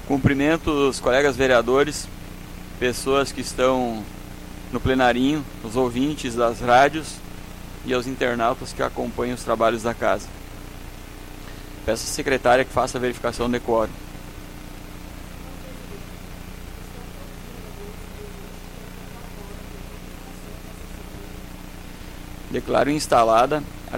Cumprimento os colegas vereadores, pessoas que estão no plenarinho, os ouvintes das rádios e aos internautas que acompanham os trabalhos da casa. Peço à secretária que faça a verificação de quórum. Declaro instalada a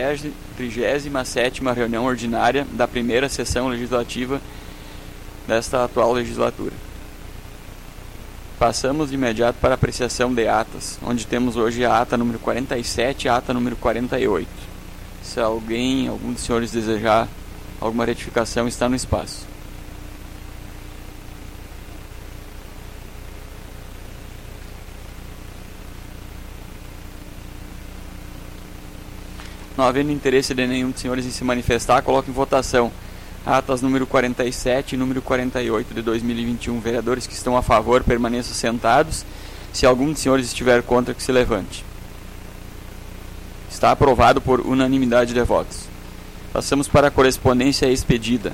37ª reunião ordinária da primeira sessão legislativa desta atual legislatura. Passamos de imediato para a apreciação de atas, onde temos hoje a ata número 47 e a ata número 48. Se algum dos senhores desejar alguma retificação, está no espaço. Não havendo interesse de nenhum dos senhores em se manifestar, coloco em votação atas número 47 e número 48 de 2021. Vereadores que estão a favor, permaneçam sentados. Se algum dos senhores estiver contra, que se levante. Está aprovado por unanimidade de votos. Passamos para a correspondência expedida.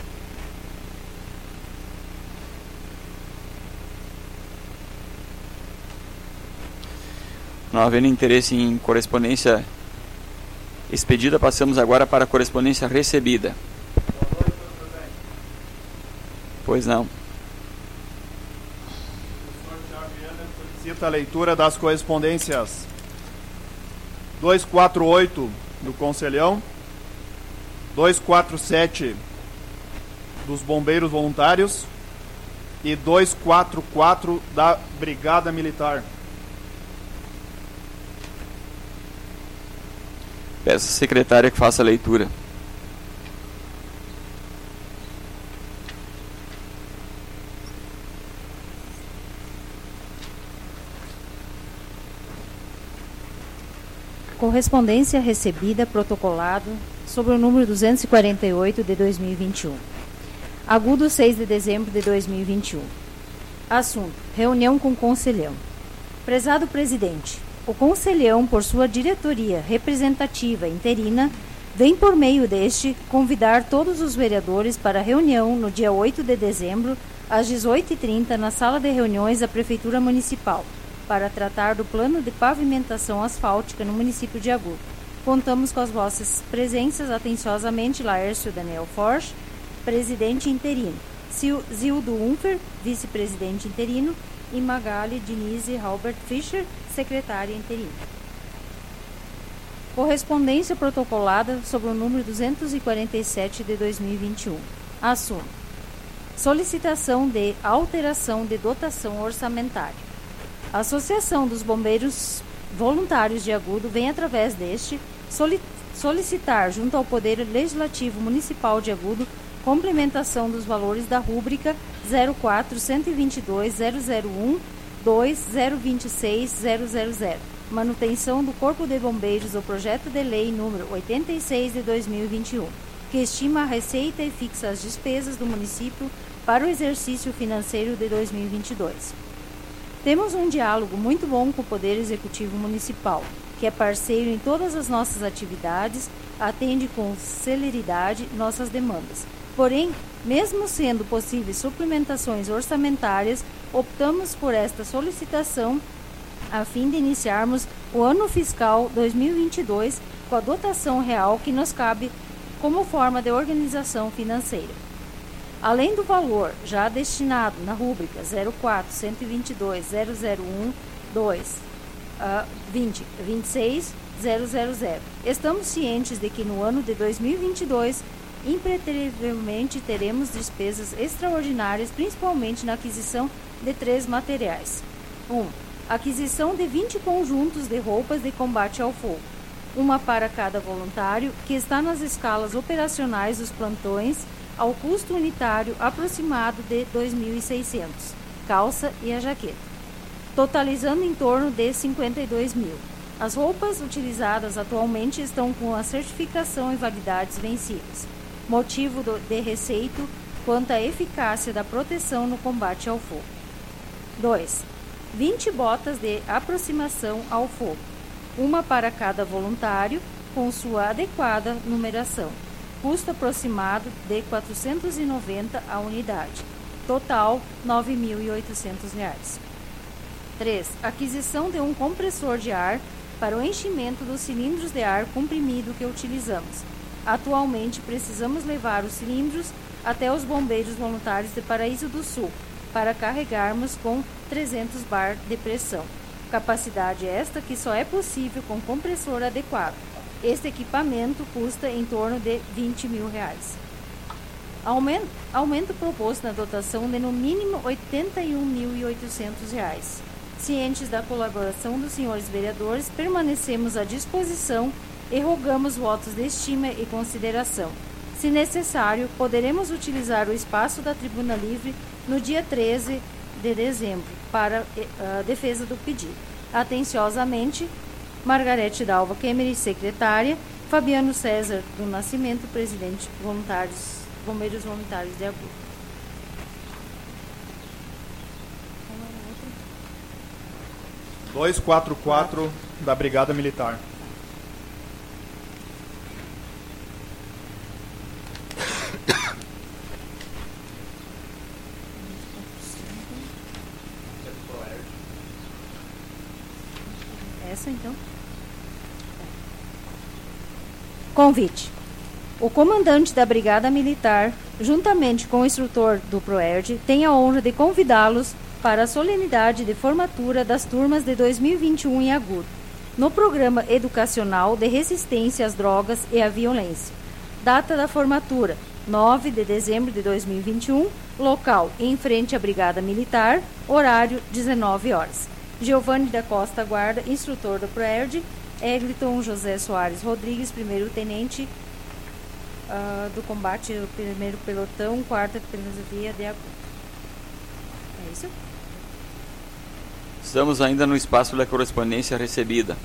Não havendo interesse em correspondência expedida, passamos agora para a correspondência recebida. Pois não. O senhor Thiago Viana solicita a leitura das correspondências 248 do Conselhão, 247 dos Bombeiros Voluntários e 244 da Brigada Militar. Peço à secretária que faça a leitura. Correspondência recebida, protocolado, sobre o número 248 de 2021. Agudo, 6 de dezembro de 2021. Assunto: reunião com o Conselhão. Prezado presidente, o Conselhão, por sua diretoria representativa interina, vem por meio deste convidar todos os vereadores para a reunião no dia 8 de dezembro, às 18h30, na sala de reuniões da Prefeitura Municipal, para tratar do plano de pavimentação asfáltica no município de Agudo. Contamos com as vossas presenças. Atenciosamente, Laércio Daniel Forch, presidente interino, Zildo Unfer, vice-presidente interino, e Magali Denise Albert Fischer, secretária interina. Correspondência protocolada sobre o número 247 de 2021. Assunto: solicitação de alteração de dotação orçamentária. A Associação dos Bombeiros Voluntários de Agudo vem, através deste, solicitar junto ao Poder Legislativo Municipal de Agudo complementação dos valores da rúbrica 04-122-001-2-026-000, manutenção do Corpo de Bombeiros do Projeto de Lei número 86 de 2021, que estima a receita e fixa as despesas do município para o exercício financeiro de 2022. Temos um diálogo muito bom com o Poder Executivo Municipal, que é parceiro em todas as nossas atividades, atende com celeridade nossas demandas. Porém, mesmo sendo possíveis suplementações orçamentárias, optamos por esta solicitação a fim de iniciarmos o ano fiscal 2022 com a dotação real que nos cabe como forma de organização financeira. Além do valor já destinado na rúbrica 04-122-001-2-2026-000, estamos cientes de que no ano de 2022, impreterivelmente teremos despesas extraordinárias, principalmente na aquisição de 3 materiais. 1. Aquisição de 20 conjuntos de roupas de combate ao fogo, uma para cada voluntário, que está nas escalas operacionais dos plantões, ao custo unitário aproximado de 2.600, calça e a jaqueta, totalizando em torno de 52 mil. As roupas utilizadas atualmente estão com a certificação e validades vencidas, motivo de receito quanto à eficácia da proteção no combate ao fogo. 2. 20 botas de aproximação ao fogo, uma para cada voluntário, com sua adequada numeração. custo aproximado de R$ 490 a unidade. Total, R$ 9.800. 3. Aquisição de um compressor de ar para o enchimento dos cilindros de ar comprimido que utilizamos. Atualmente, precisamos levar os cilindros até os bombeiros voluntários de Paraíso do Sul para carregarmos com 300 bar de pressão. Capacidade esta que só é possível com compressor adequado. Este equipamento custa em torno de R$ 20 mil. Aumento proposto na dotação de no mínimo R$ 81.800. Cientes da colaboração dos senhores vereadores, permanecemos à disposição e rogamos votos de estima e consideração. Se necessário, poderemos utilizar o espaço da Tribuna Livre no dia 13 de dezembro para a defesa do pedido. Atenciosamente, Margarete Dalva Kemery, secretária, Fabiano César do Nascimento, presidente Bombeiros Voluntários de Agudo. 244 da Brigada Militar. Essa então. Convite. O comandante da Brigada Militar, juntamente com o instrutor do PROERD, tem a honra de convidá-los para a solenidade de formatura das turmas de 2021 em Agudo, no Programa Educacional de Resistência às Drogas e à Violência. Data da formatura, 9 de dezembro de 2021, local em frente à Brigada Militar, horário 19 horas. Giovanni da Costa Guarda, instrutor do PROERD, Eglinton José Soares Rodrigues, primeiro-tenente do combate, primeiro pelotão, 4ª Filosofia de Agudo. É isso? Estamos ainda no espaço da correspondência recebida.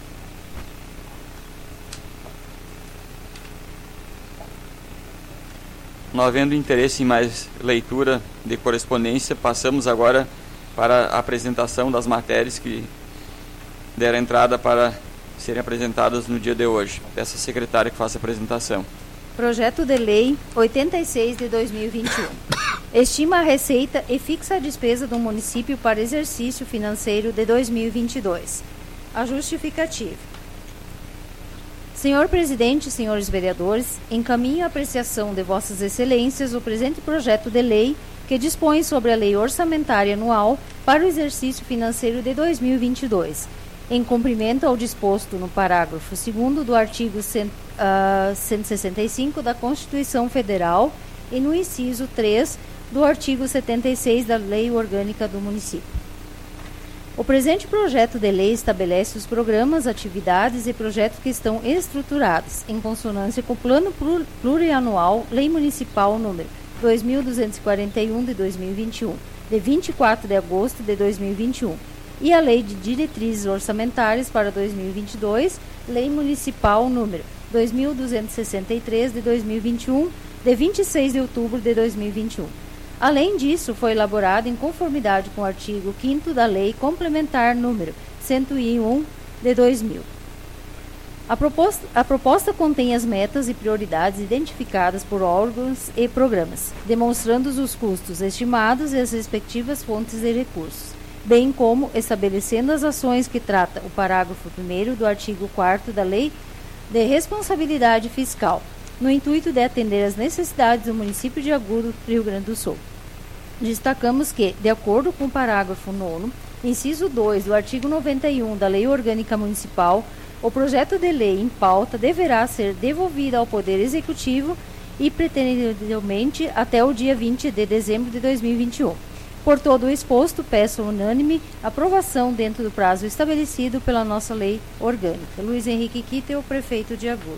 Não havendo interesse em mais leitura de correspondência, passamos agora para a apresentação das matérias que deram entrada para serem apresentadas no dia de hoje. Peço à secretária que faça a apresentação. Projeto de Lei 86 de 2021. Estima a receita e fixa a despesa do município para exercício financeiro de 2022. A justificativa. Senhor Presidente e senhores vereadores, encaminho a apreciação de Vossas Excelências o presente projeto de lei que dispõe sobre a Lei Orçamentária Anual para o exercício financeiro de 2022, em cumprimento ao disposto no parágrafo 2º do artigo 165 da Constituição Federal e no inciso 3 do artigo 76 da Lei Orgânica do Município. O presente projeto de lei estabelece os programas, atividades e projetos que estão estruturados em consonância com o Plano Plurianual Lei Municipal número 2241 de 2021, de 24 de agosto de 2021, e a Lei de Diretrizes Orçamentárias para 2022, Lei Municipal número 2263 de 2021, de 26 de outubro de 2021. Além disso, foi elaborado em conformidade com o artigo 5º da Lei Complementar número 101 de 2000. A proposta contém as metas e prioridades identificadas por órgãos e programas, demonstrando os custos estimados e as respectivas fontes de recursos, bem como estabelecendo as ações que trata o parágrafo 1º do artigo 4º da Lei de Responsabilidade Fiscal, no intuito de atender às necessidades do município de Agudo, Rio Grande do Sul. Destacamos que, de acordo com o parágrafo 9º, inciso 2 do artigo 91 da Lei Orgânica Municipal, o projeto de lei em pauta deverá ser devolvido ao Poder Executivo e pretendivelmente até o dia 20 de dezembro de 2021. Por todo o exposto, peço unânime aprovação dentro do prazo estabelecido pela nossa lei orgânica. Luiz Henrique Kittel, prefeito de Agudo.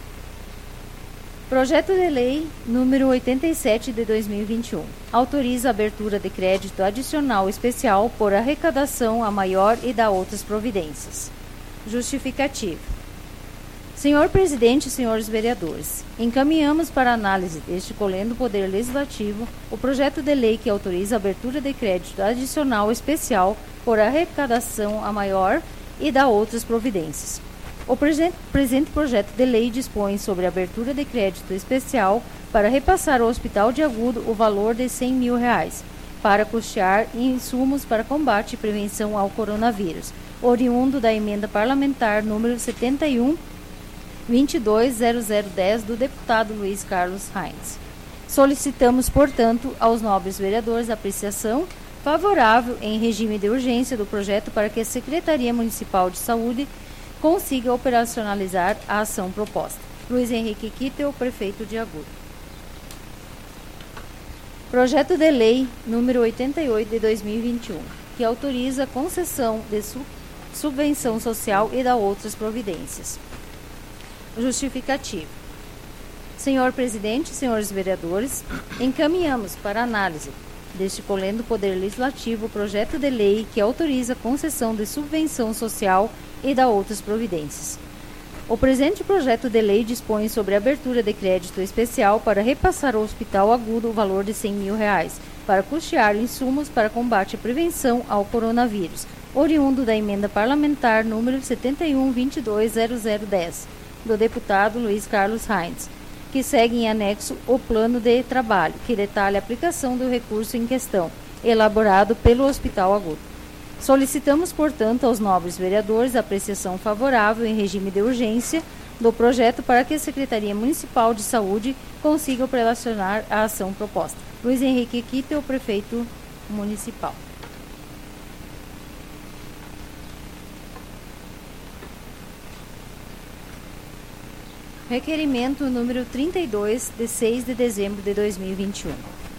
Projeto de Lei número 87 de 2021. Autoriza a abertura de crédito adicional especial por arrecadação a maior e da outras providências. Justificativa. Senhor Presidente e senhores vereadores, encaminhamos para análise deste colendo Poder Legislativo o projeto de lei que autoriza a abertura de crédito adicional especial por arrecadação a maior e da outras providências. O presente projeto de lei dispõe sobre a abertura de crédito especial para repassar ao Hospital de Agudo o valor de R$100 mil para custear insumos para combate e prevenção ao coronavírus, oriundo da emenda parlamentar número 71-220010 do deputado Luiz Carlos Reins. Solicitamos, portanto, aos nobres vereadores a apreciação favorável em regime de urgência do projeto para que a Secretaria Municipal de Saúde consiga operacionalizar a ação proposta. Luiz Henrique Kittel, prefeito de Agudo. Projeto de lei número 88 de 2021, que autoriza a concessão de subvenção social e da outras providências. Justificativo. Senhor presidente, senhores vereadores, encaminhamos para análise deste colendo Poder Legislativo o projeto de lei que autoriza a concessão de subvenção social e da outras providências. O presente projeto de lei dispõe sobre a abertura de crédito especial para repassar ao Hospital Agudo o valor de R$100 mil para custear insumos para combate e prevenção ao coronavírus, oriundo da emenda parlamentar número 71-220010, do deputado Luiz Carlos Reins, que segue em anexo o plano de trabalho, que detalha a aplicação do recurso em questão, elaborado pelo Hospital Agudo. Solicitamos, portanto, aos nobres vereadores a apreciação favorável em regime de urgência do projeto para que a Secretaria Municipal de Saúde consiga operacionar a ação proposta. Luiz Henrique Kittel, prefeito municipal. Requerimento número 32, de 6 de dezembro de 2021.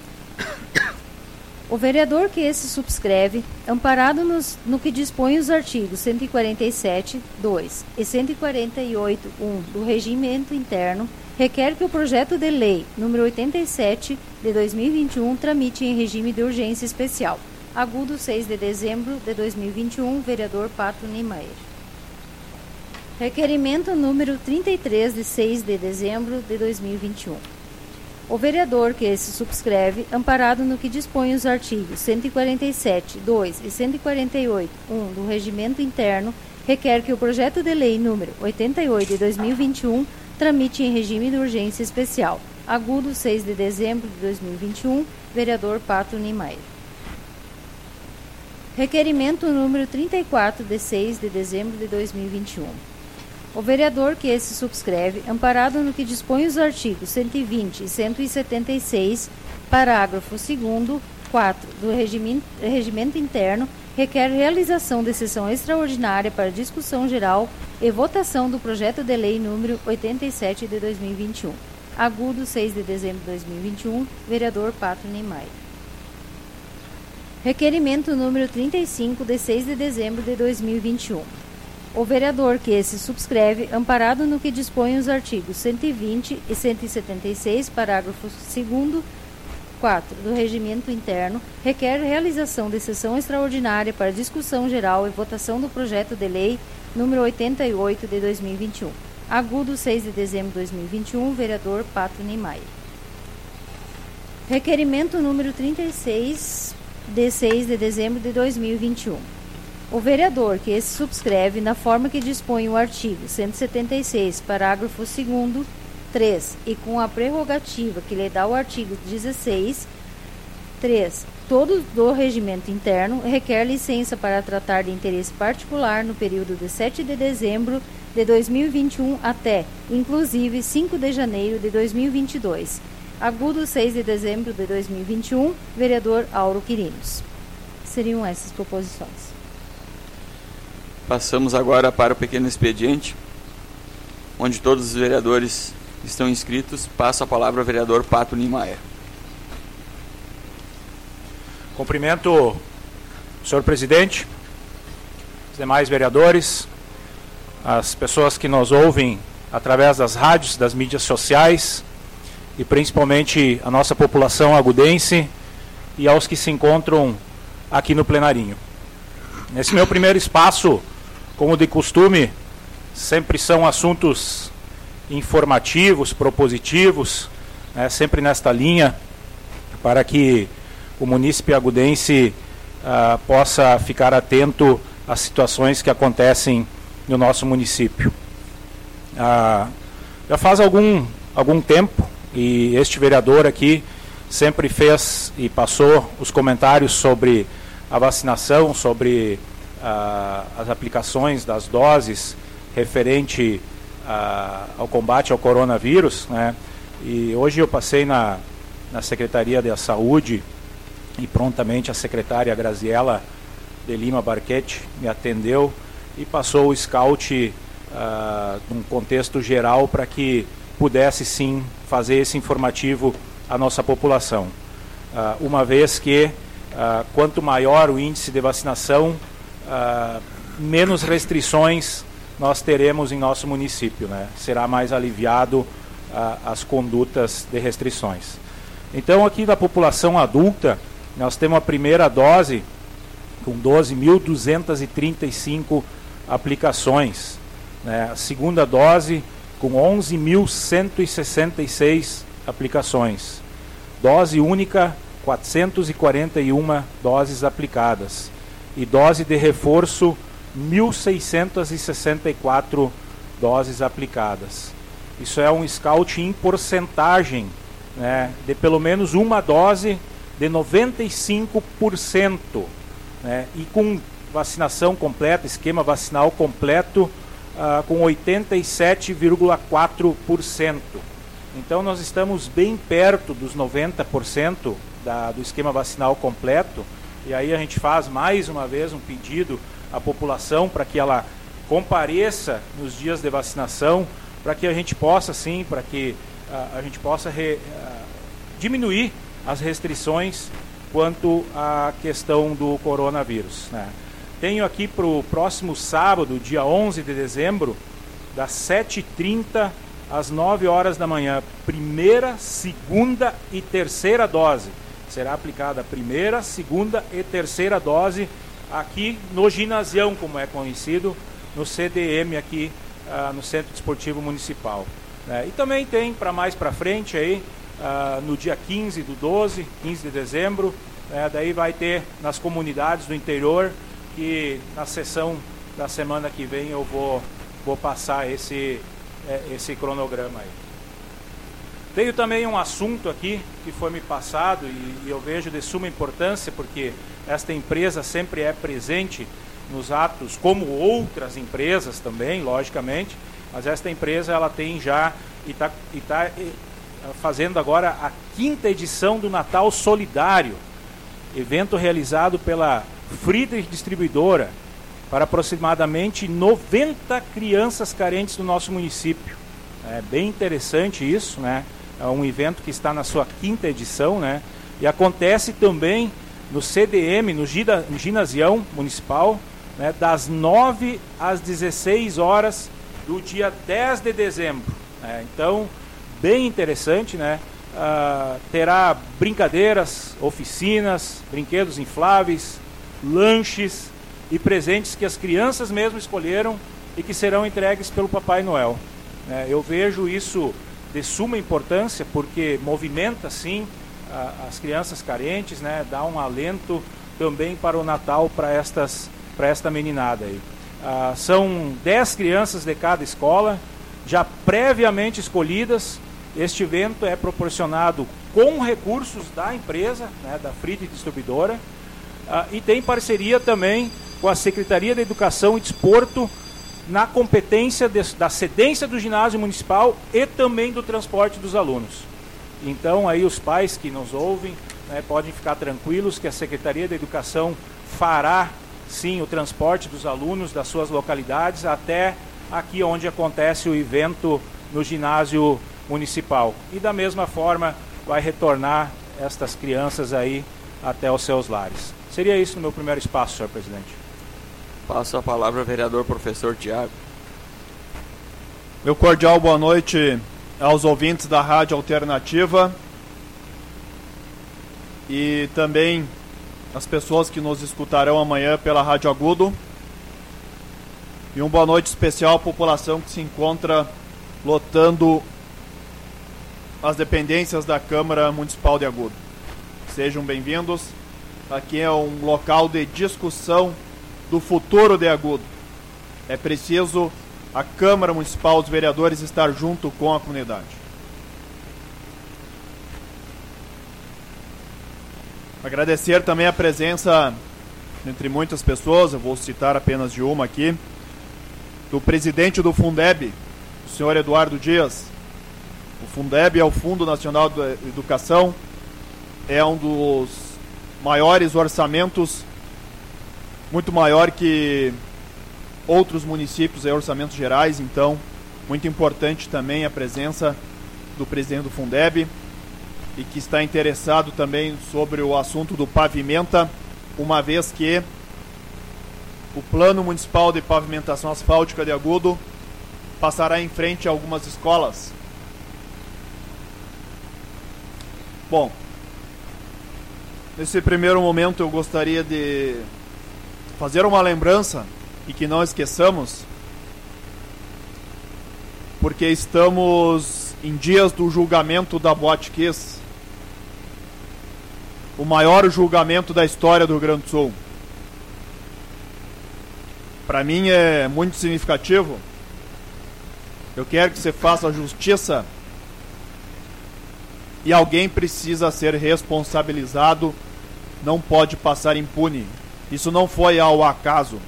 O vereador que esse subscreve, amparado no que dispõe os artigos 147, 2 e 148, 1 do Regimento Interno, requer que o projeto de lei número 87 de 2021 tramite em regime de urgência especial. Agudo, 6 de dezembro de 2021, vereador Pato Niemeyer. Requerimento número 33, de 6 de dezembro de 2021. O vereador que se subscreve, amparado no que dispõe os artigos 147, 2 e 148, 1 do Regimento Interno, requer que o projeto de lei número 88 de 2021 tramite em regime de urgência especial. Agudo, 6 de dezembro de 2021, vereador Pato Niemeyer. Requerimento número 34, de 6 de dezembro de 2021. O vereador que esse subscreve, amparado no que dispõe os artigos 120 e 176, parágrafo 2º, 4 do Regimento Interno, requer realização de sessão extraordinária para discussão geral e votação do projeto de lei número 87 de 2021. Agudo, 6 de dezembro de 2021, vereador Pato Niemeyer. Requerimento número 35, de 6 de dezembro de 2021. O vereador que se subscreve, amparado no que dispõe os artigos 120 e 176, parágrafos 2º, 4 do Regimento Interno, requer realização de sessão extraordinária para discussão geral e votação do projeto de lei número 88 de 2021. Agudo, 6 de dezembro de 2021, vereador Pato Niemeyer. Requerimento número 36, de 6 de dezembro de 2021. O vereador que se subscreve, na forma que dispõe o artigo 176, parágrafo 2º, 3, e com a prerrogativa que lhe dá o artigo 16, 3, todo do Regimento Interno, requer licença para tratar de interesse particular no período de 7 de dezembro de 2021 até, inclusive, 5 de janeiro de 2022. Agudo, 6 de dezembro de 2021, vereador Auro Quirinos. Seriam essas proposições. Passamos agora para o pequeno expediente, onde todos os vereadores estão inscritos. Passo a palavra ao vereador Pato Niemeyer. Cumprimento o senhor presidente, os demais vereadores, as pessoas que nos ouvem através das rádios, das mídias sociais e principalmente a nossa população agudense e aos que se encontram aqui no plenarinho. Nesse meu primeiro espaço, como de costume, sempre são assuntos informativos, propositivos, né, sempre nesta linha, para que o munícipe agudense possa ficar atento às situações que acontecem no nosso município. Já faz algum tempo, e este vereador aqui sempre fez e passou os comentários sobre a vacinação, sobre as aplicações das doses referente ao combate ao coronavírus, né? E hoje eu passei na Secretaria da Saúde e prontamente a secretária Graziela de Lima Barquete me atendeu e passou o scout num contexto geral para que pudesse sim fazer esse informativo à nossa população. Uma vez que quanto maior o índice de vacinação, menos restrições nós teremos em nosso município, né? Será mais aliviado as condutas de restrições. Então, aqui da população adulta, nós temos a primeira dose com 12.235 aplicações, né? A segunda dose com 11.166 aplicações. Dose única, 441 doses aplicadas. E dose de reforço, 1.664 doses aplicadas. Isso é um scout em porcentagem, né, de pelo menos uma dose de 95%, né, e com vacinação completa, esquema vacinal completo, com 87,4%. Então nós estamos bem perto dos 90% do esquema vacinal completo, e aí a gente faz mais uma vez um pedido à população para que ela compareça nos dias de vacinação, para que a gente possa sim, para que a gente possa diminuir as restrições quanto à questão do coronavírus, né? Tenho aqui para o próximo sábado, dia 11 de dezembro, das 7h30 às 9 horas da manhã, primeira, segunda e terceira dose. Será aplicada a primeira, segunda e terceira dose aqui no ginasião, como é conhecido, no CDM aqui no Centro Desportivo Municipal. E também tem para mais para frente aí, no dia 15 de dezembro, daí vai ter nas comunidades do interior, que na sessão da semana que vem eu vou passar esse cronograma aí. Tenho também um assunto aqui que foi me passado e eu vejo de suma importância, porque esta empresa sempre é presente nos atos, como outras empresas também, logicamente, mas esta empresa ela tem já e está fazendo agora a 5ª edição do Natal Solidário, evento realizado pela Friedrich Distribuidora para aproximadamente 90 crianças carentes do nosso município. É bem interessante isso, né? É um evento que está na sua 5ª edição, né? E acontece também no CDM, no ginasião municipal, né? Das 9 às 16 horas do dia 10 de dezembro. Então, bem interessante, né? Terá brincadeiras, oficinas, brinquedos infláveis, lanches e presentes que as crianças mesmo escolheram e que serão entregues pelo Papai Noel. Eu vejo isso de suma importância porque movimenta sim as crianças carentes, né? Dá um alento também para o Natal para esta meninada aí. São 10 crianças de cada escola, já previamente escolhidas. Este evento é proporcionado com recursos da empresa, né, da Friedrich Distribuidora, e tem parceria também com a Secretaria da Educação e Desporto na competência da cedência do ginásio municipal e também do transporte dos alunos. Então aí os pais que nos ouvem, né, podem ficar tranquilos que a Secretaria da Educação fará sim o transporte dos alunos das suas localidades até aqui onde acontece o evento no ginásio municipal. E da mesma forma vai retornar estas crianças aí até os seus lares. Seria isso no meu primeiro espaço, senhor presidente. Passo a palavra ao vereador professor Tiago. Meu cordial boa noite aos ouvintes da Rádio Alternativa e também as pessoas que nos escutarão amanhã pela Rádio Agudo. E uma boa noite especial à população que se encontra lotando as dependências da Câmara Municipal de Agudo. Sejam bem-vindos. Aqui é um local de discussão do futuro de Agudo. É preciso a Câmara Municipal, os vereadores, estar junto com a comunidade. Agradecer também a presença, entre muitas pessoas, eu vou citar apenas de uma aqui, do presidente do Fundeb, o senhor Eduardo Dias. O Fundeb é o Fundo Nacional de Educação, é um dos maiores orçamentos, muito maior que outros municípios, orçamentos gerais, então muito importante também a presença do presidente do Fundeb e que está interessado também sobre o assunto do Pavimenta, uma vez que o Plano Municipal de Pavimentação Asfáltica de Agudo passará em frente a algumas escolas. Bom, nesse primeiro momento eu gostaria de fazer uma lembrança e que não esqueçamos, porque estamos em dias do julgamento da Boate Kiss, o maior julgamento da história do Rio Grande do Sul. Para mim é muito significativo. Eu quero que você faça a justiça e alguém precisa ser responsabilizado, não pode passar impune. Isso não foi ao acaso.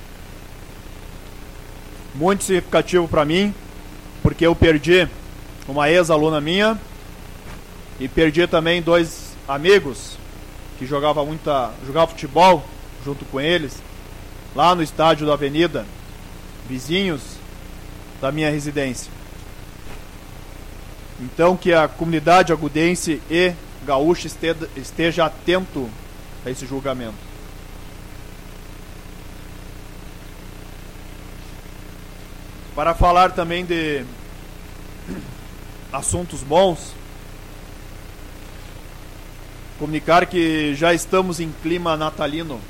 Muito significativo para mim, porque eu perdi uma ex-aluna minha e perdi também 2 amigos que jogava futebol junto com eles, lá no estádio da Avenida, vizinhos da minha residência. Então que a comunidade agudense e gaúcha esteja atento a esse julgamento. Para falar também de assuntos bons, comunicar que já estamos em clima natalino.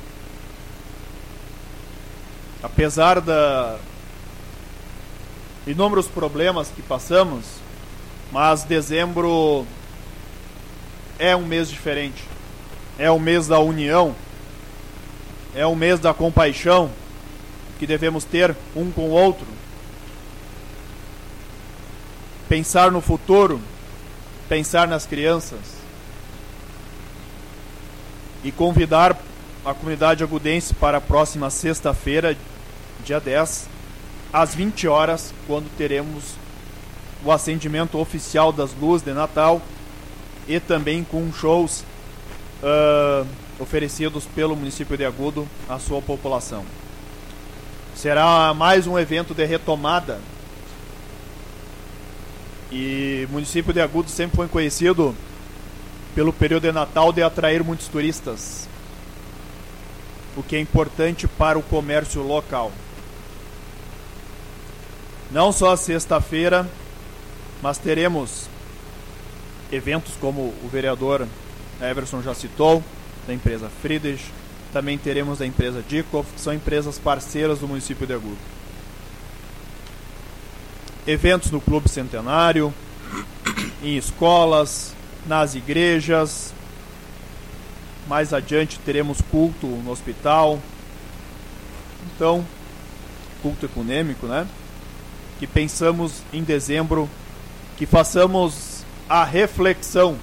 Apesar da inúmeros problemas que passamos, mas dezembro é um mês diferente. É o mês da união, é o mês da compaixão que devemos ter um com o outro. Pensar no futuro, pensar nas crianças e convidar a comunidade agudense para a próxima sexta-feira, dia 10, às 20 horas, quando teremos o acendimento oficial das luzes de Natal e também com shows oferecidos pelo município de Agudo à sua população. Será mais um evento de retomada. E o município de Agudo sempre foi conhecido pelo período de Natal de atrair muitos turistas, o que é importante para o comércio local. Não só sexta-feira, mas teremos eventos como o vereador Everson já citou, da empresa Friedrich, também teremos da empresa Dikov, que são empresas parceiras do município de Agudo. Eventos no Clube Centenário, em escolas, nas igrejas. Mais adiante teremos culto no hospital. Então, culto econômico, né? Que pensamos em dezembro, que façamos a reflexão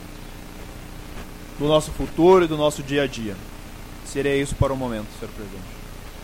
do nosso futuro e do nosso dia a dia. Seria isso para o momento, senhor presidente.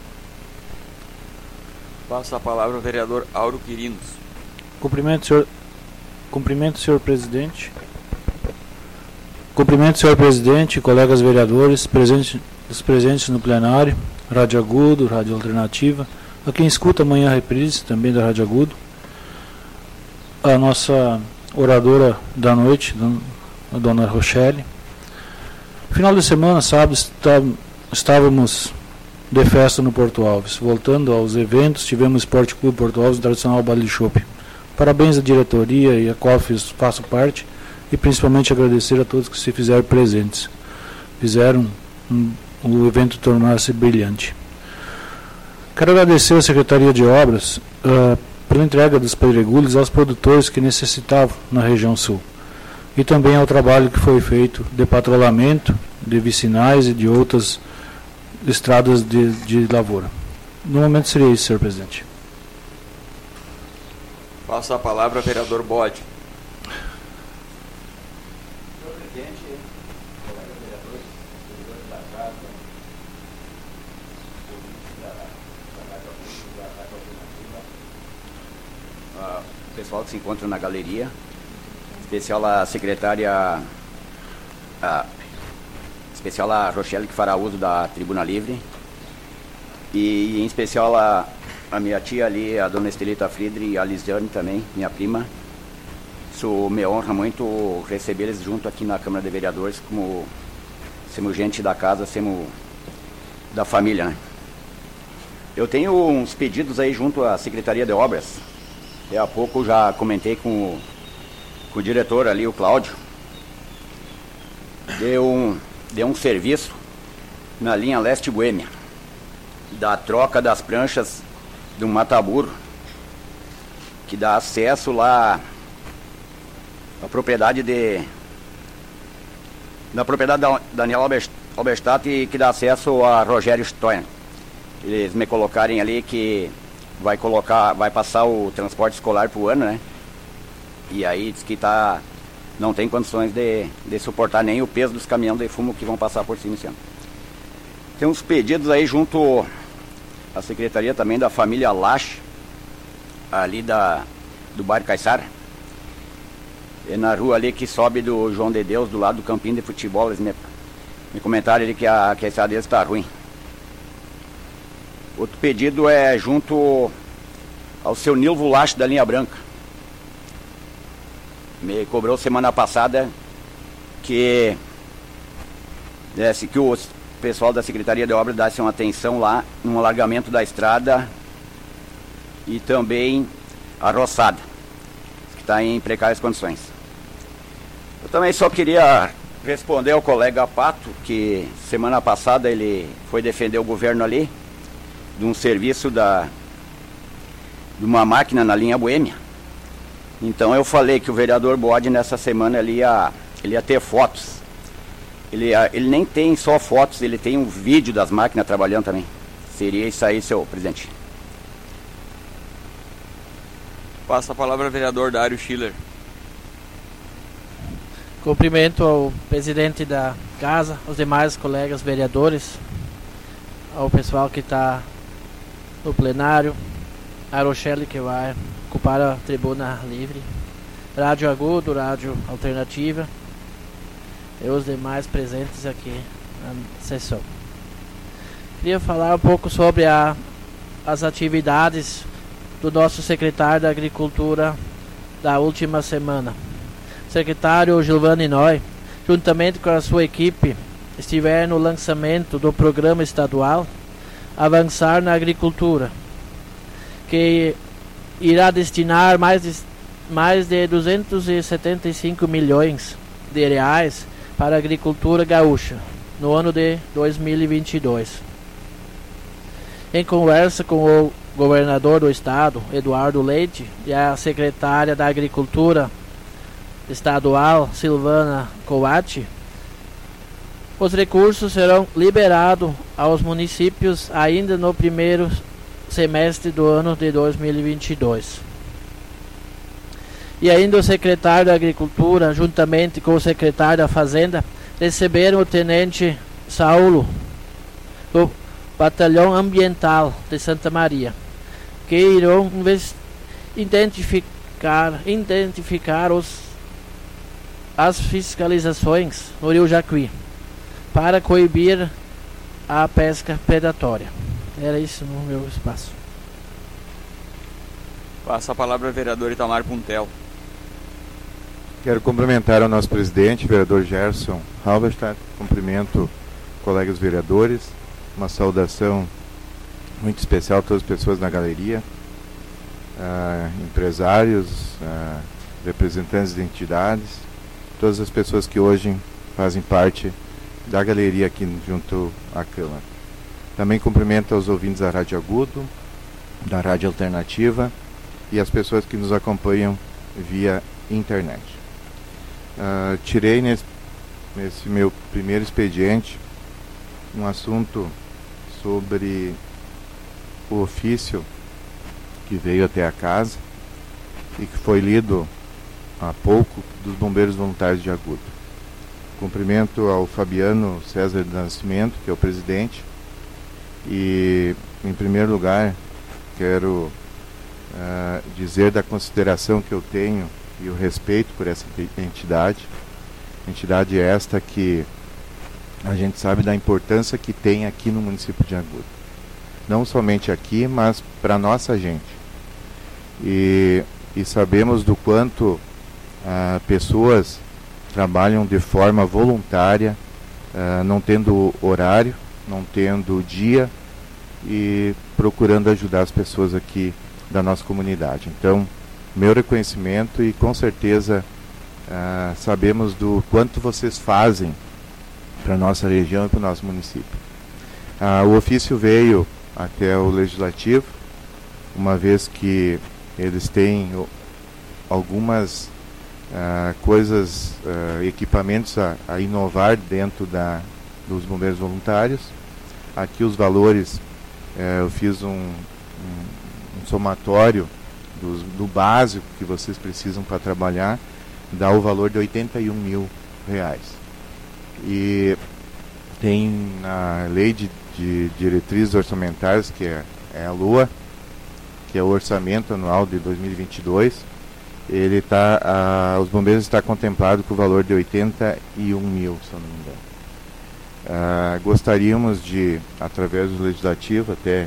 Passo a palavra ao vereador Auro Quirinos. Cumprimento, senhor presidente. Cumprimento, senhor presidente, colegas vereadores, presentes no plenário, Rádio Agudo, Rádio Alternativa, a quem escuta amanhã a reprise, também da Rádio Agudo, a nossa oradora da noite, a dona Rochelle. Final de semana, sábado, estávamos de festa no Porto Alves. Voltando aos eventos, tivemos o Esporte Clube Porto Alves, o tradicional baile de chopp. Parabéns à diretoria e a qual faço parte, e principalmente agradecer a todos que se fizeram presentes. Fizeram o evento tornar-se brilhante. Quero agradecer à Secretaria de Obras pela entrega dos pedregulhos aos produtores que necessitavam na região sul. E também ao trabalho que foi feito de patrulhamento, de vicinais e de outras estradas de lavoura. No momento seria isso, senhor presidente. Passo a palavra ao vereador Bode. Senhor presidente, colegas vereadores, servidores da casa, o pessoal que se encontra na galeria, em especial a secretária, especial a Rochelle, que fará uso da tribuna livre, e em especial a minha tia ali, a dona Estelita Friedrich, e a Lisiane também, minha prima. Isso me honra muito receber eles junto aqui na Câmara de Vereadores, como somos gente da casa, somos da família, né? Eu tenho uns pedidos aí junto à Secretaria de Obras. Até há pouco já comentei com o diretor ali, o Cláudio. Deu um serviço na linha Leste Boêmia, da troca das pranchas do Mataburro, que dá acesso lá à propriedade da Daniel Alberstadt, e que dá acesso a Rogério Stoiner. Eles me colocarem ali que vai passar o transporte escolar pro ano, né? E aí diz que não tem condições de suportar nem o peso dos caminhões de fumo que vão passar por cima esse ano. Tem uns pedidos aí junto à secretaria também da família Lache, ali do bairro Caiçara. É na rua ali que sobe do João de Deus, do lado do campinho de futebol. Eles me comentaram ali que a estrada deles está ruim. Outro pedido é junto ao seu Nilvo Lache, da linha branca. Me cobrou semana passada que o pessoal da Secretaria de Obras desse uma atenção lá no alargamento da estrada e também a roçada, que está em precárias condições. Eu também só queria responder ao colega Pato, que semana passada ele foi defender o governo ali de um serviço de uma máquina na linha Boêmia. Então eu falei que o vereador Bode nessa semana ele ia ter fotos. Ele nem tem só fotos, ele tem um vídeo das máquinas trabalhando também. Seria isso aí, senhor presidente. Passa a palavra ao vereador Dário Schiller. Cumprimento ao presidente da casa, aos demais colegas vereadores, ao pessoal que está no plenário, a Rochelle, que vai ocupar a tribuna livre, Rádio Agudo, Rádio Alternativa e os demais presentes aqui na sessão. Queria falar um pouco sobre as atividades do nosso secretário da Agricultura da última semana. O secretário Giovanni Noy, juntamente com a sua equipe, estiver no lançamento do programa estadual Avançar na Agricultura, que irá destinar mais de 275 milhões de reais para a agricultura gaúcha no ano de 2022. Em conversa com o governador do estado, Eduardo Leite, e a secretária da Agricultura estadual, Silvana Coatti, os recursos serão liberados aos municípios ainda no primeiro semestre do ano de 2022. E ainda o secretário da Agricultura, juntamente com o secretário da Fazenda, receberam o tenente Saulo, do Batalhão Ambiental de Santa Maria, que irão identificar as fiscalizações no Rio Jacuí, para coibir a pesca predatória. Era isso no meu espaço. Passa a palavra ao vereador Itamar Puntel. Quero cumprimentar o nosso presidente, vereador Gerson Halberstadt. Cumprimento colegas vereadores. Uma saudação muito especial a todas as pessoas na galeria, empresários, representantes de entidades, todas as pessoas que hoje fazem parte da galeria aqui junto à Câmara. Também cumprimento aos ouvintes da Rádio Agudo, da Rádio Alternativa e as pessoas que nos acompanham via internet. Tirei nesse meu primeiro expediente um assunto sobre o ofício que veio até a casa e que foi lido há pouco dos Bombeiros Voluntários de Agudo. Cumprimento ao Fabiano César do Nascimento, que é o presidente, e, em primeiro lugar, quero dizer da consideração que eu tenho e o respeito por essa entidade. Entidade esta que a gente sabe da importância que tem aqui no município de Agudo. Não somente aqui, mas para nossa gente. E sabemos do quanto pessoas trabalham de forma voluntária, não tendo horário, não tendo dia, e procurando ajudar as pessoas aqui da nossa comunidade. Então, meu reconhecimento, e com certeza sabemos do quanto vocês fazem para a nossa região e para o nosso município. O ofício veio até o Legislativo, uma vez que eles têm algumas coisas, equipamentos a inovar dentro dos bombeiros voluntários. Aqui os valores, eu fiz um somatório do básico que vocês precisam para trabalhar, dá o valor de R$81 mil. E tem na lei de diretrizes orçamentárias, que é a LOA, que é o orçamento anual de 2022, os bombeiros estão contemplados com o valor de R$81 mil, se eu não me engano. Gostaríamos de, através do Legislativo, até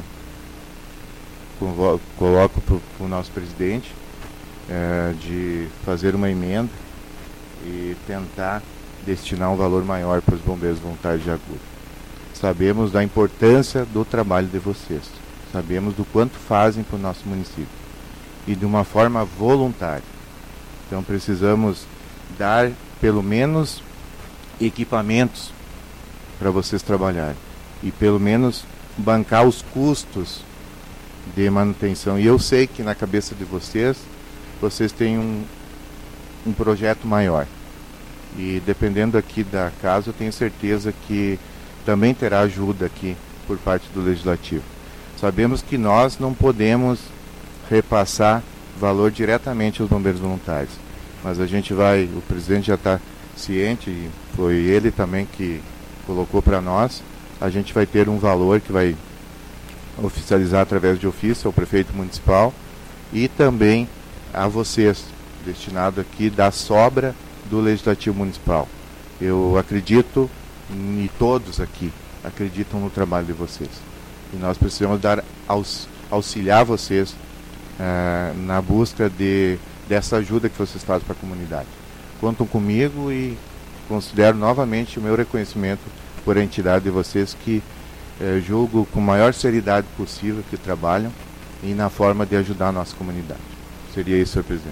coloco para o nosso presidente, de fazer uma emenda e tentar destinar um valor maior para os bombeiros voluntários de Agudo. Sabemos da importância do trabalho de vocês, sabemos do quanto fazem para o nosso município, e de uma forma voluntária. Então precisamos dar pelo menos equipamentos para vocês trabalharem, e pelo menos bancar os custos de manutenção. E eu sei que na cabeça de vocês têm um projeto maior, e dependendo aqui da casa, eu tenho certeza que também terá ajuda aqui por parte do Legislativo. Sabemos que nós não podemos repassar valor diretamente aos bombeiros voluntários, mas a gente o presidente já está ciente, e foi ele também que colocou para nós, a gente vai ter um valor que vai oficializar através de ofício ao prefeito municipal e também a vocês, destinado aqui da sobra do Legislativo Municipal. Eu acredito, e todos aqui acreditam no trabalho de vocês, e nós precisamos auxiliar vocês na busca dessa ajuda que vocês fazem para a comunidade. Contam comigo, e considero novamente o meu reconhecimento por a entidade de vocês, que julgo com a maior seriedade possível que trabalham e na forma de ajudar a nossa comunidade. Seria isso, senhor presidente.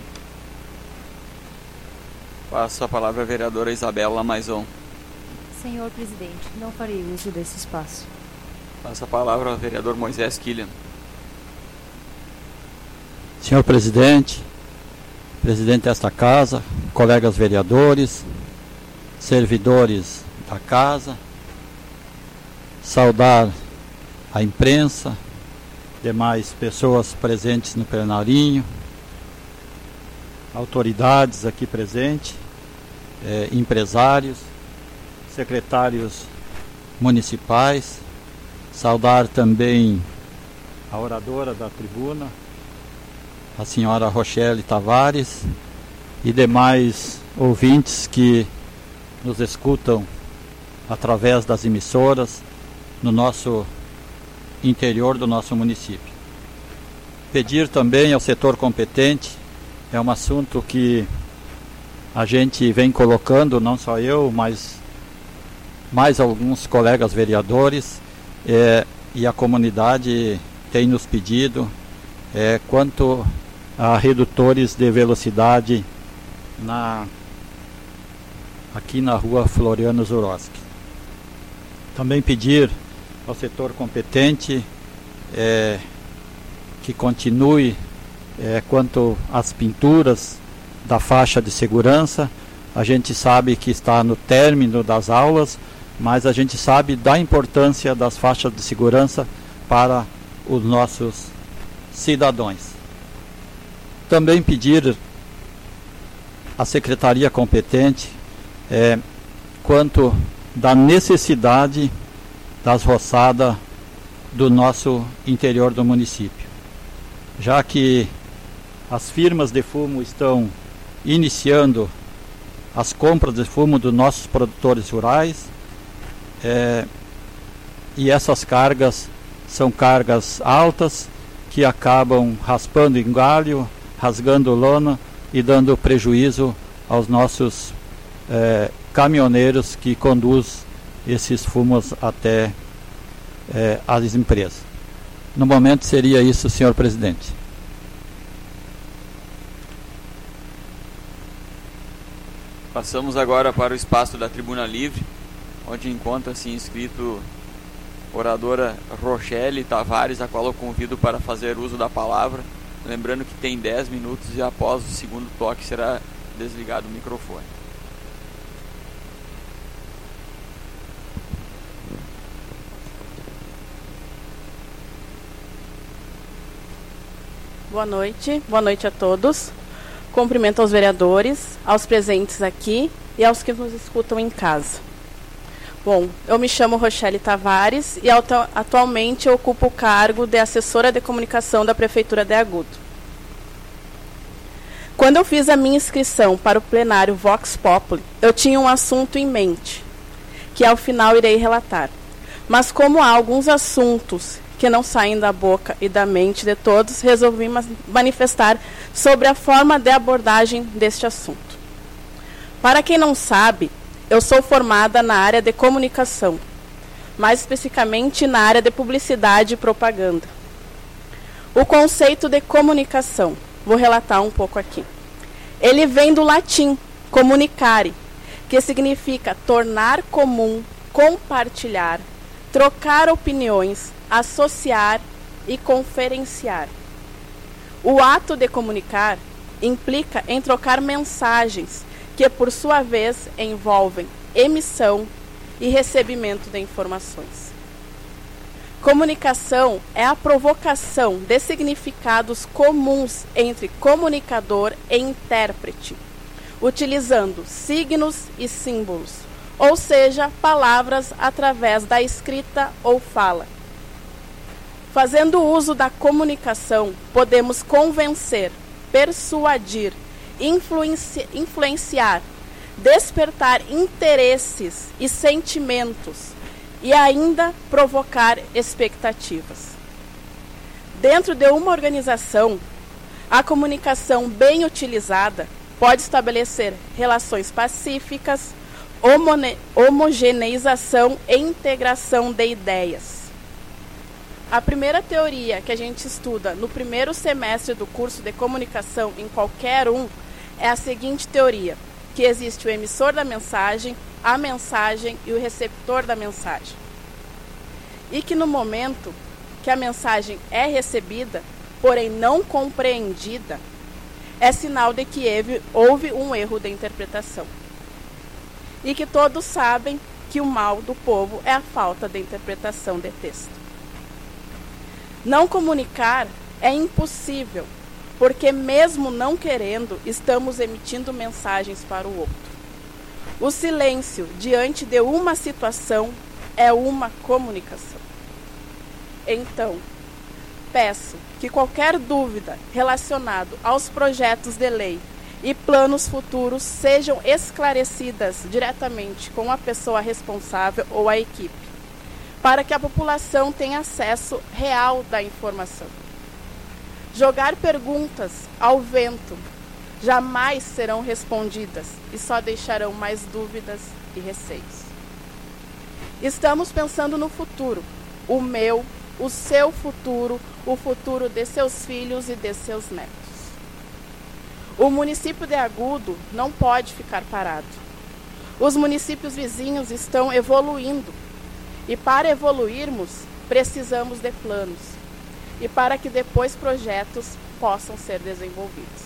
Passo a palavra à vereadora Isabela Maison. Senhor presidente, não farei uso desse espaço. Passo a palavra ao vereador Moisés Killian. Senhor presidente, presidente desta casa, colegas vereadores, servidores da casa, saudar a imprensa, demais pessoas presentes no plenarinho, autoridades aqui presentes, empresários, secretários municipais, saudar também a oradora da tribuna, a senhora Rochelle Tavares, e demais ouvintes que nos escutam através das emissoras no nosso interior do nosso município. Pedir também ao setor competente, é um assunto que a gente vem colocando, não só eu, mas mais alguns colegas vereadores, e a comunidade tem nos pedido quanto a redutores de velocidade aqui na rua Floriano Zuroski. Também pedir ao setor competente que continue quanto às pinturas da faixa de segurança. A gente sabe que está no término das aulas, mas a gente sabe da importância das faixas de segurança para os nossos cidadãos. também pedir à secretaria competente quanto da necessidade das roçadas do nosso interior do município, já que as firmas de fumo estão iniciando as compras de fumo dos nossos produtores rurais, e essas cargas são cargas altas que acabam raspando em galho, rasgando lona e dando prejuízo aos nossos caminhoneiros que conduzem esses fumos até as empresas. No momento seria isso, senhor presidente. Passamos agora para o espaço da Tribuna Livre, onde encontra-se inscrito a oradora Rochelle Tavares, a qual eu convido para fazer uso da palavra, lembrando que tem 10 minutos e após o segundo toque será desligado o microfone. Boa noite a todos. Cumprimento aos vereadores, aos presentes aqui e aos que nos escutam em casa. Bom, eu me chamo Rochelle Tavares e atualmente eu ocupo o cargo de assessora de comunicação da Prefeitura de Agudo. Quando eu fiz a minha inscrição para o plenário Vox Populi, eu tinha um assunto em mente, que ao final irei relatar. Mas como há alguns assuntos que não saem da boca e da mente de todos, resolvi manifestar sobre a forma de abordagem deste assunto. Para quem não sabe, eu sou formada na área de comunicação, mais especificamente na área de publicidade e propaganda. O conceito de comunicação, vou relatar um pouco aqui. Ele vem do latim, comunicare, que significa tornar comum, compartilhar, trocar opiniões, associar e conferenciar. O ato de comunicar implica em trocar mensagens que, por sua vez, envolvem emissão e recebimento de informações. Comunicação é a provocação de significados comuns entre comunicador e intérprete, utilizando signos e símbolos, ou seja, palavras através da escrita ou fala. Fazendo uso da comunicação, podemos convencer, persuadir, influenciar, despertar interesses e sentimentos e ainda provocar expectativas. Dentro de uma organização, a comunicação bem utilizada pode estabelecer relações pacíficas, homogeneização e integração de ideias. A primeira teoria que a gente estuda no primeiro semestre do curso de comunicação em qualquer um é a seguinte teoria, que existe o emissor da mensagem, a mensagem e o receptor da mensagem. E que no momento que a mensagem é recebida, porém não compreendida, é sinal de que houve um erro de interpretação. E que todos sabem que o mal do povo é a falta de interpretação de texto. Não comunicar é impossível, porque mesmo não querendo, estamos emitindo mensagens para o outro. O silêncio diante de uma situação é uma comunicação. Então, peço que qualquer dúvida relacionada aos projetos de lei e planos futuros sejam esclarecidas diretamente com a pessoa responsável ou a equipe, para que a população tenha acesso real da informação. Jogar perguntas ao vento jamais serão respondidas e só deixarão mais dúvidas e receios. Estamos pensando no futuro, o meu, o seu futuro, o futuro de seus filhos e de seus netos. O município de Agudo não pode ficar parado. Os municípios vizinhos estão evoluindo. E para evoluirmos, precisamos de planos. E para que depois projetos possam ser desenvolvidos.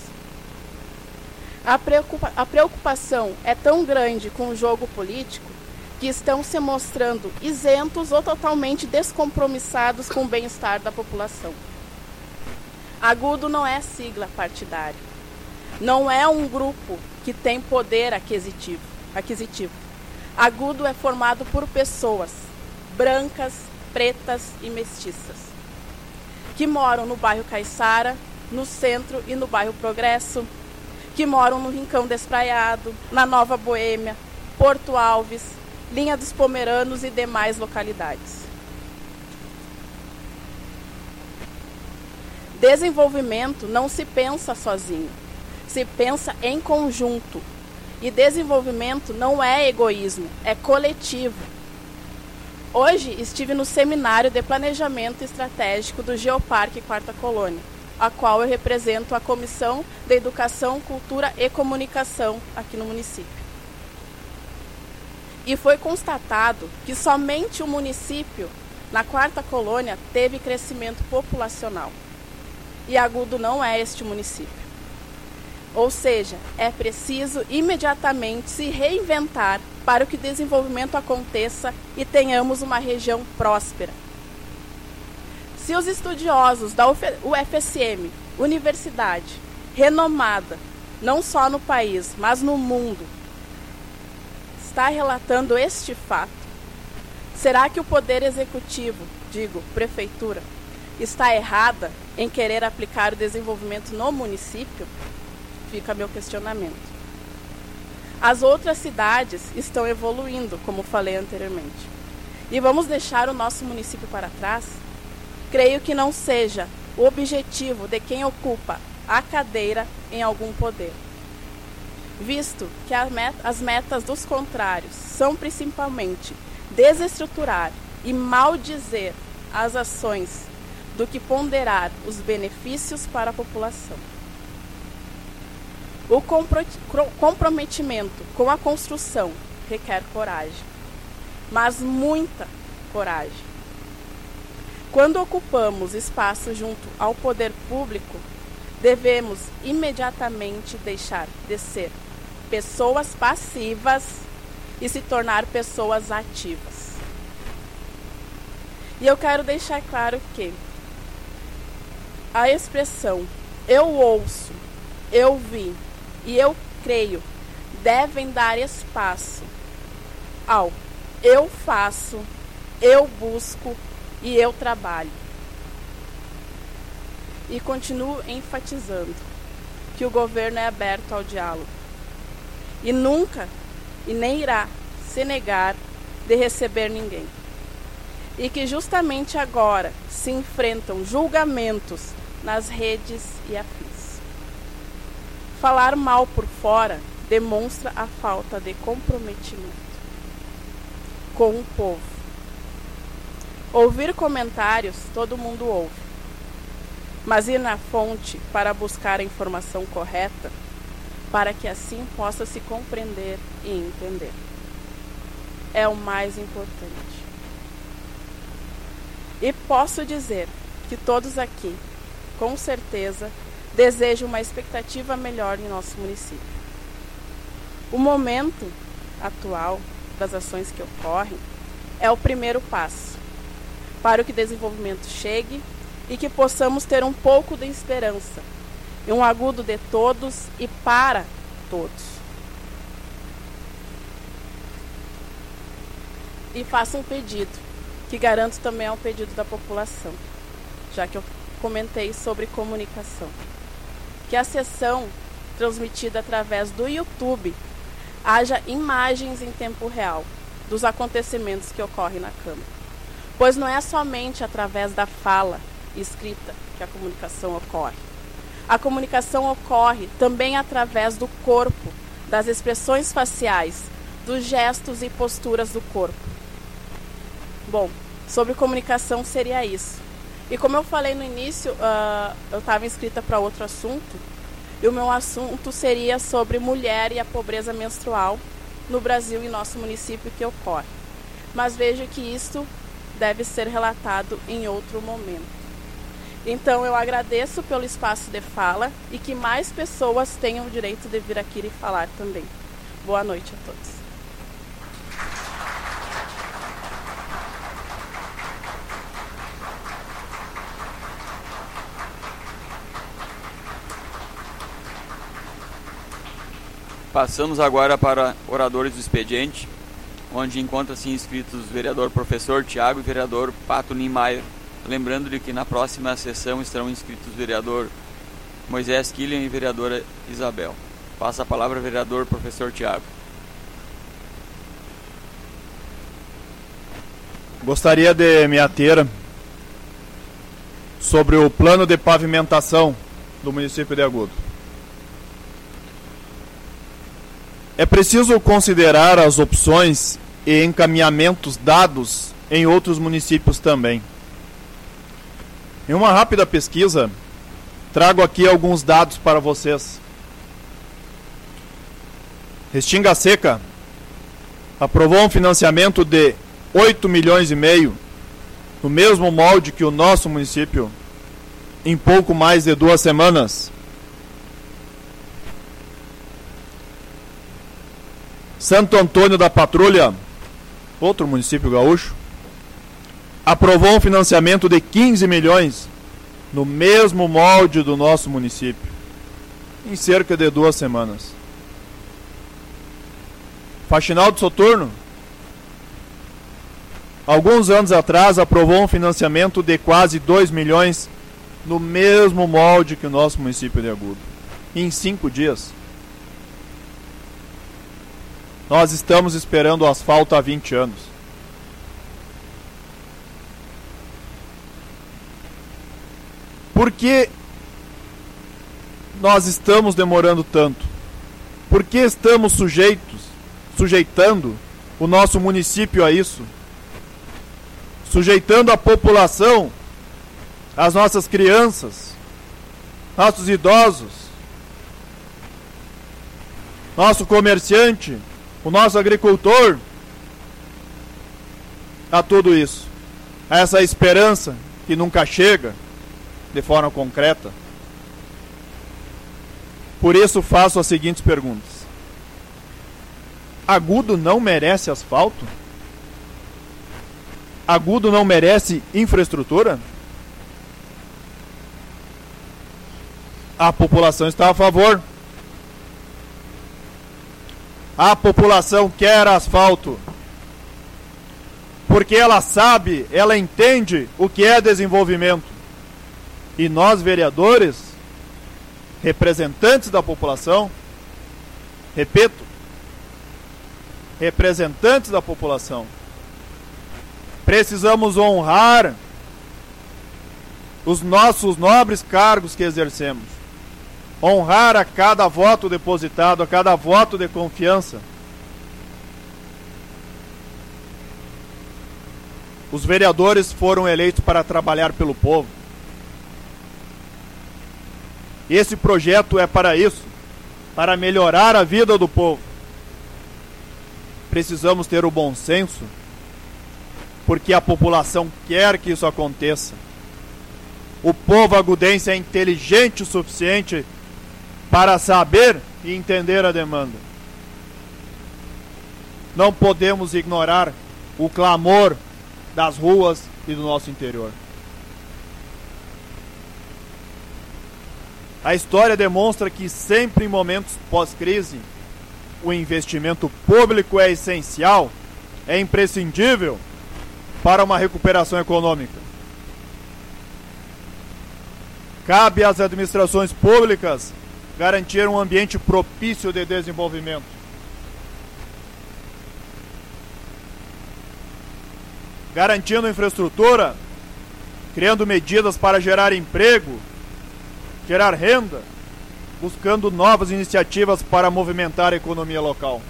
A preocupação é tão grande com o jogo político que estão se mostrando isentos ou totalmente descompromissados com o bem-estar da população. Agudo não é sigla partidária. Não é um grupo que tem poder aquisitivo. Agudo é formado por pessoas brancas, pretas e mestiças, que moram no bairro Caiçara, no centro e no bairro Progresso, que moram no Rincão Despraiado, na Nova Boêmia, Porto Alves, Linha dos Pomeranos e demais localidades. Desenvolvimento não se pensa sozinho, se pensa em conjunto. E desenvolvimento não é egoísmo, é coletivo. Hoje estive no seminário de planejamento estratégico do Geoparque Quarta Colônia, a qual eu represento a Comissão de Educação, Cultura e Comunicação aqui no município. E foi constatado que somente o município, na Quarta Colônia, teve crescimento populacional. E Agudo não é este município. Ou seja, é preciso imediatamente se reinventar para que o desenvolvimento aconteça e tenhamos uma região próspera. Se os estudiosos da UFSM, universidade renomada, não só no país, mas no mundo, está relatando este fato, será que o Poder Executivo, digo, Prefeitura, está errada em querer aplicar o desenvolvimento no município? Fica meu questionamento. As outras cidades estão evoluindo, como falei anteriormente. E vamos deixar o nosso município para trás? Creio que não seja o objetivo de quem ocupa a cadeira em algum poder. Visto que as metas dos contrários são principalmente desestruturar e maldizer as ações do que ponderar os benefícios para a população. O comprometimento com a construção requer coragem, mas muita coragem. Quando ocupamos espaço junto ao poder público, devemos imediatamente deixar de ser pessoas passivas e se tornar pessoas ativas. E eu quero deixar claro que a expressão eu ouço, eu vi e eu creio devem dar espaço ao eu faço, eu busco e eu trabalho. E continuo enfatizando que o governo é aberto ao diálogo e nunca e nem irá se negar de receber ninguém. E que justamente agora se enfrentam julgamentos nas redes e afins. Falar mal por fora demonstra a falta de comprometimento com o povo. Ouvir comentários todo mundo ouve, mas ir na fonte para buscar a informação correta, para que assim possa se compreender e entender, é o mais importante. E posso dizer que todos aqui, com certeza, desejam uma expectativa melhor em nosso município. O momento atual das ações que ocorrem é o primeiro passo para que o desenvolvimento chegue e que possamos ter um pouco de esperança e um Agudo de todos e para todos. E faço um pedido, que garanto também é um pedido da população, já que eu comentei sobre comunicação. Que a sessão transmitida através do YouTube haja imagens em tempo real dos acontecimentos que ocorrem na Câmara. Pois não é somente através da fala escrita que a comunicação ocorre. A comunicação ocorre também através do corpo, das expressões faciais, dos gestos e posturas do corpo. Bom, sobre comunicação seria isso. E como eu falei no início, eu estava inscrita para outro assunto, e o meu assunto seria sobre mulher e a pobreza menstrual no Brasil e nosso município que ocorre. Mas vejo que isso deve ser relatado em outro momento. Então eu agradeço pelo espaço de fala e que mais pessoas tenham o direito de vir aqui e falar também. Boa noite a todos. Passamos agora para oradores do expediente, onde encontra-se inscritos o vereador professor Tiago e o vereador Pato Niemeyer. Lembrando de que na próxima sessão estarão inscritos o vereador Moisés Killian e vereadora Isabel. Passa a palavra ao vereador professor Tiago. Gostaria de me ater sobre o plano de pavimentação do município de Agudo. É preciso considerar as opções e encaminhamentos dados em outros municípios também. Em uma rápida pesquisa, trago aqui alguns dados para vocês. Restinga Seca aprovou um financiamento de 8 milhões e meio, no mesmo molde que o nosso município, em pouco mais de 2 semanas. Santo Antônio da Patrulha, outro município gaúcho, aprovou um financiamento de 15 milhões, no mesmo molde do nosso município, em cerca de 2 semanas. Faxinal do Soturno, alguns anos atrás, aprovou um financiamento de quase 2 milhões, no mesmo molde que o nosso município de Agudo, em 5 dias. Nós estamos esperando o asfalto há 20 anos. Por que nós estamos demorando tanto? Por que estamos sujeitando o nosso município a isso? Sujeitando a população, as nossas crianças, nossos idosos, nosso comerciante, o nosso agricultor, a tudo isso, a essa esperança que nunca chega de forma concreta. Por isso faço as seguintes perguntas: Agudo não merece asfalto? Agudo não merece infraestrutura? A população está a favor. A população quer asfalto, porque ela sabe, ela entende o que é desenvolvimento. E nós, vereadores, representantes da população, repito, representantes da população, precisamos honrar os nossos nobres cargos que exercemos. Honrar a cada voto depositado, a cada voto de confiança. Os vereadores foram eleitos para trabalhar pelo povo. Esse projeto é para isso, para melhorar a vida do povo. Precisamos ter o bom senso, porque a população quer que isso aconteça. O povo agudense é inteligente o suficiente para saber e entender a demanda. Não podemos ignorar o clamor das ruas e do nosso interior. A história demonstra que sempre em momentos pós-crise, o investimento público é essencial, é imprescindível para uma recuperação econômica. Cabe às administrações públicas garantir um ambiente propício de desenvolvimento. Garantindo infraestrutura, criando medidas para gerar emprego, gerar renda, buscando novas iniciativas para movimentar a economia local.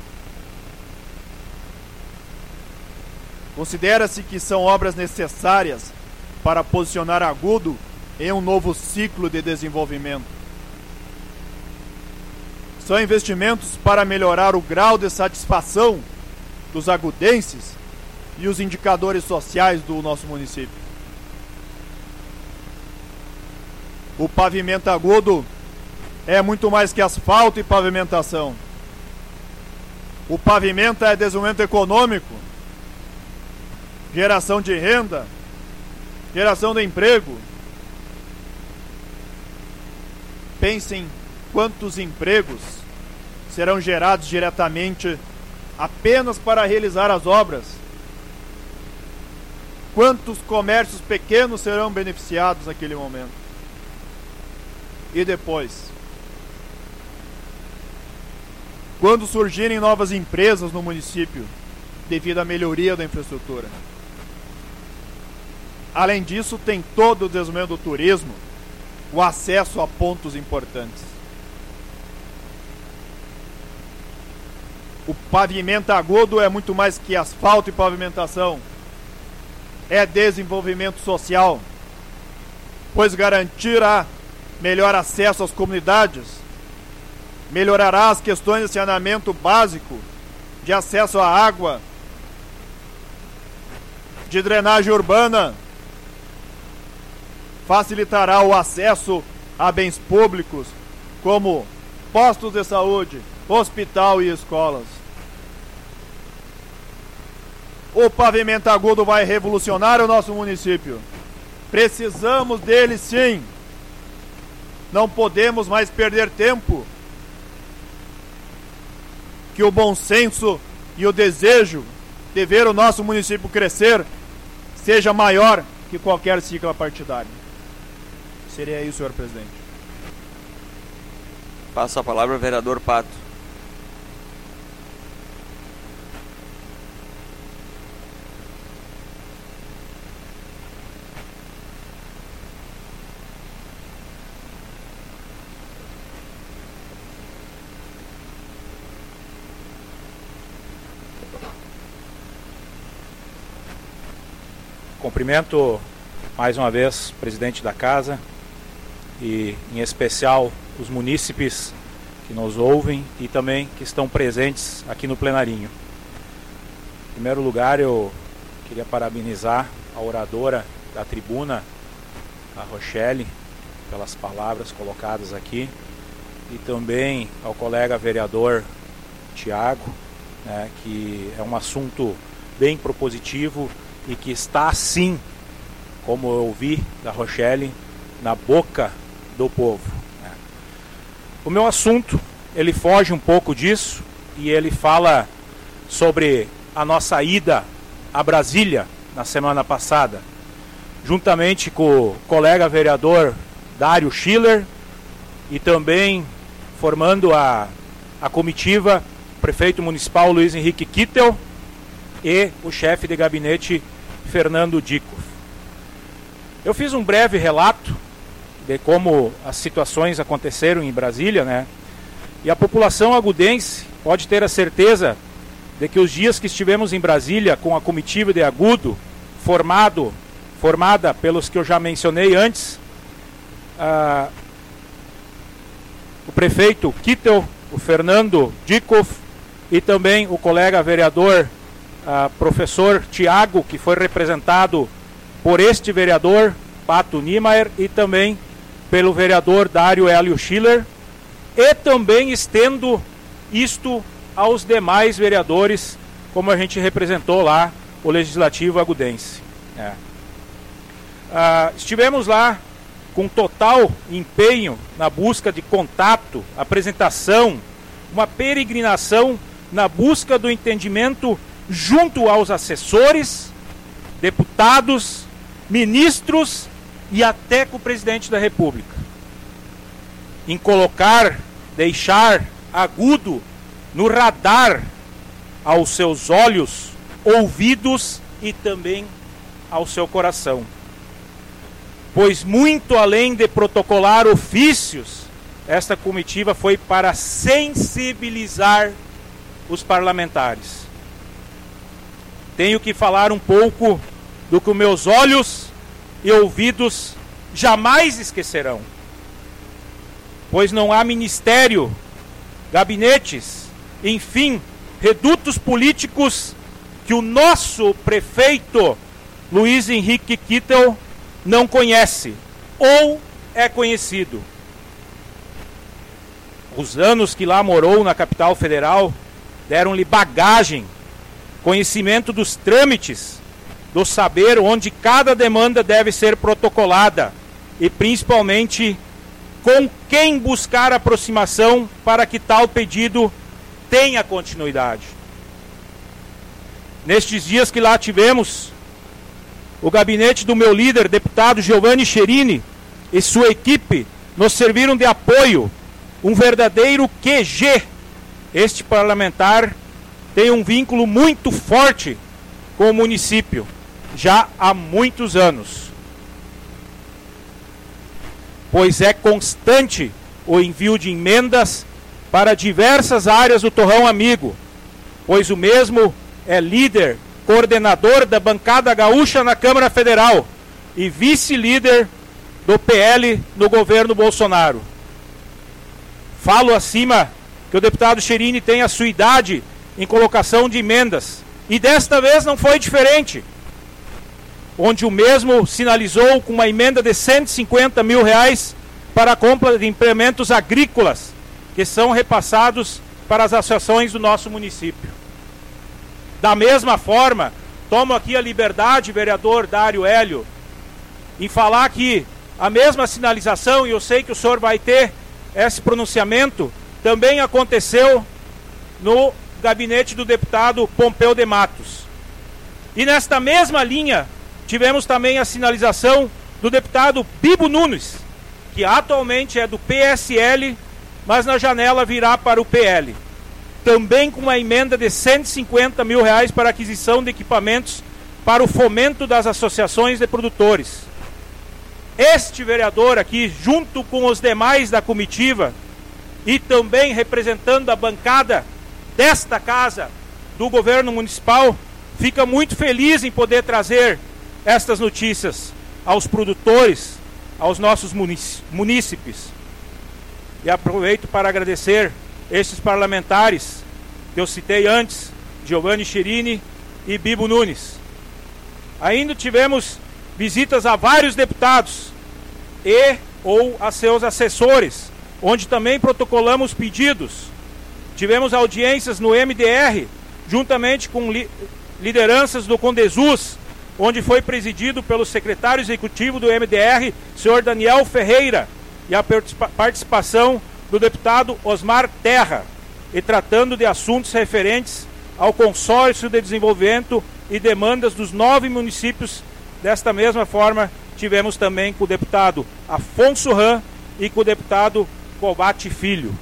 Considera-se que são obras necessárias para posicionar Agudo em um novo ciclo de desenvolvimento. São investimentos para melhorar o grau de satisfação dos agudenses e os indicadores sociais do nosso município. O pavimento Agudo é muito mais que asfalto e pavimentação. O pavimento é desenvolvimento econômico, geração de renda, geração de emprego. Pensem quantos empregos serão gerados diretamente apenas para realizar as obras? Quantos comércios pequenos serão beneficiados naquele momento? E depois? Quando surgirem novas empresas no município, devido à melhoria da infraestrutura? Além disso, tem todo o desenvolvimento do turismo, o acesso a pontos importantes. O pavimento agudo é muito mais que asfalto e pavimentação. É desenvolvimento social, pois garantirá melhor acesso às comunidades, melhorará as questões de saneamento básico, de acesso à água, de drenagem urbana, facilitará o acesso a bens públicos, como postos de saúde, hospital e escolas. O pavimento agudo vai revolucionar o nosso município. Precisamos dele, sim. Não podemos mais perder tempo. Que o bom senso e o desejo de ver o nosso município crescer seja maior que qualquer sigla partidária. Seria isso, senhor presidente. Passo a palavra ao vereador Pato. Cumprimento mais uma vez o presidente da casa e, em especial, os munícipes que nos ouvem e também que estão presentes aqui no plenarinho. Em primeiro lugar, eu queria parabenizar a oradora da tribuna, a Rochelle, pelas palavras colocadas aqui, e também ao colega vereador Tiago, né, que é um assunto bem propositivo e que está, sim, como eu ouvi da Rochelle, na boca do povo. O meu assunto, ele foge um pouco disso e ele fala sobre a nossa ida a Brasília na semana passada, juntamente com o colega vereador Dário Schiller e também formando a comitiva, o prefeito municipal Luiz Henrique Kittel e o chefe de gabinete Fernando Dico. Eu fiz um breve relato de como as situações aconteceram em Brasília, né? E a população agudense pode ter a certeza de que os dias que estivemos em Brasília com a comitiva de Agudo, formada pelos que eu já mencionei antes, o prefeito Kittel, o Fernando Dikoff e também o colega vereador professor Tiago, que foi representado por este vereador, Pato Niemeyer, e também pelo vereador Dário Hélio Schiller, e também estendo isto aos demais vereadores, como a gente representou lá o Legislativo agudense. Estivemos lá com total empenho na busca de contato, apresentação, uma peregrinação na busca do entendimento junto aos assessores, deputados, ministros e até com o presidente da República, em deixar Agudo no radar aos seus olhos, ouvidos e também ao seu coração. Pois muito além de protocolar ofícios, esta comitiva foi para sensibilizar os parlamentares. Tenho que falar um pouco do que meus olhos e ouvidos jamais esquecerão. Pois não há ministério, gabinetes, enfim, redutos políticos que o nosso prefeito Luiz Henrique Kittel não conhece ou é conhecido. Os anos que lá morou na capital federal deram-lhe bagagem, conhecimento dos trâmites, do saber onde cada demanda deve ser protocolada e principalmente com quem buscar aproximação para que tal pedido tenha continuidade. Nestes dias que lá tivemos, o gabinete do meu líder, deputado Giovanni Cherini, e sua equipe nos serviram de apoio, um verdadeiro QG. Este parlamentar tem um vínculo muito forte com o município, já há muitos anos, pois é constante o envio de emendas para diversas áreas do Torrão Amigo, pois o mesmo é líder, coordenador da bancada gaúcha na Câmara Federal e vice-líder do PL no governo Bolsonaro. Falo acima que o deputado Cherini tem a sua idade em colocação de emendas, e desta vez não foi diferente, onde o mesmo sinalizou com uma emenda de R$150 mil para a compra de implementos agrícolas, que são repassados para as associações do nosso município. Da mesma forma, tomo aqui a liberdade, vereador Dário Hélio, em falar que a mesma sinalização, e eu sei que o senhor vai ter esse pronunciamento, também aconteceu no gabinete do deputado Pompeu de Matos. E nesta mesma linha, tivemos também a sinalização do deputado Bibo Nunes, que atualmente é do PSL, mas na janela virá para o PL. Também com uma emenda de R$150 mil para aquisição de equipamentos para o fomento das associações de produtores. Este vereador aqui, junto com os demais da comitiva, e também representando a bancada desta casa do governo municipal, fica muito feliz em poder trazer estas notícias aos produtores, aos nossos munícipes. E aproveito para agradecer estes parlamentares que eu citei antes, Giovanni Cherini e Bibo Nunes. Ainda tivemos visitas a vários deputados e ou a seus assessores, onde também protocolamos pedidos. Tivemos audiências no MDR, juntamente com lideranças do Condesus, onde foi presidido pelo secretário executivo do MDR, senhor Daniel Ferreira, e a participação do deputado Osmar Terra, e tratando de assuntos referentes ao consórcio de desenvolvimento e demandas dos 9 municípios. Desta mesma forma, tivemos também com o deputado Afonso Ram e com o deputado Cobate Filho.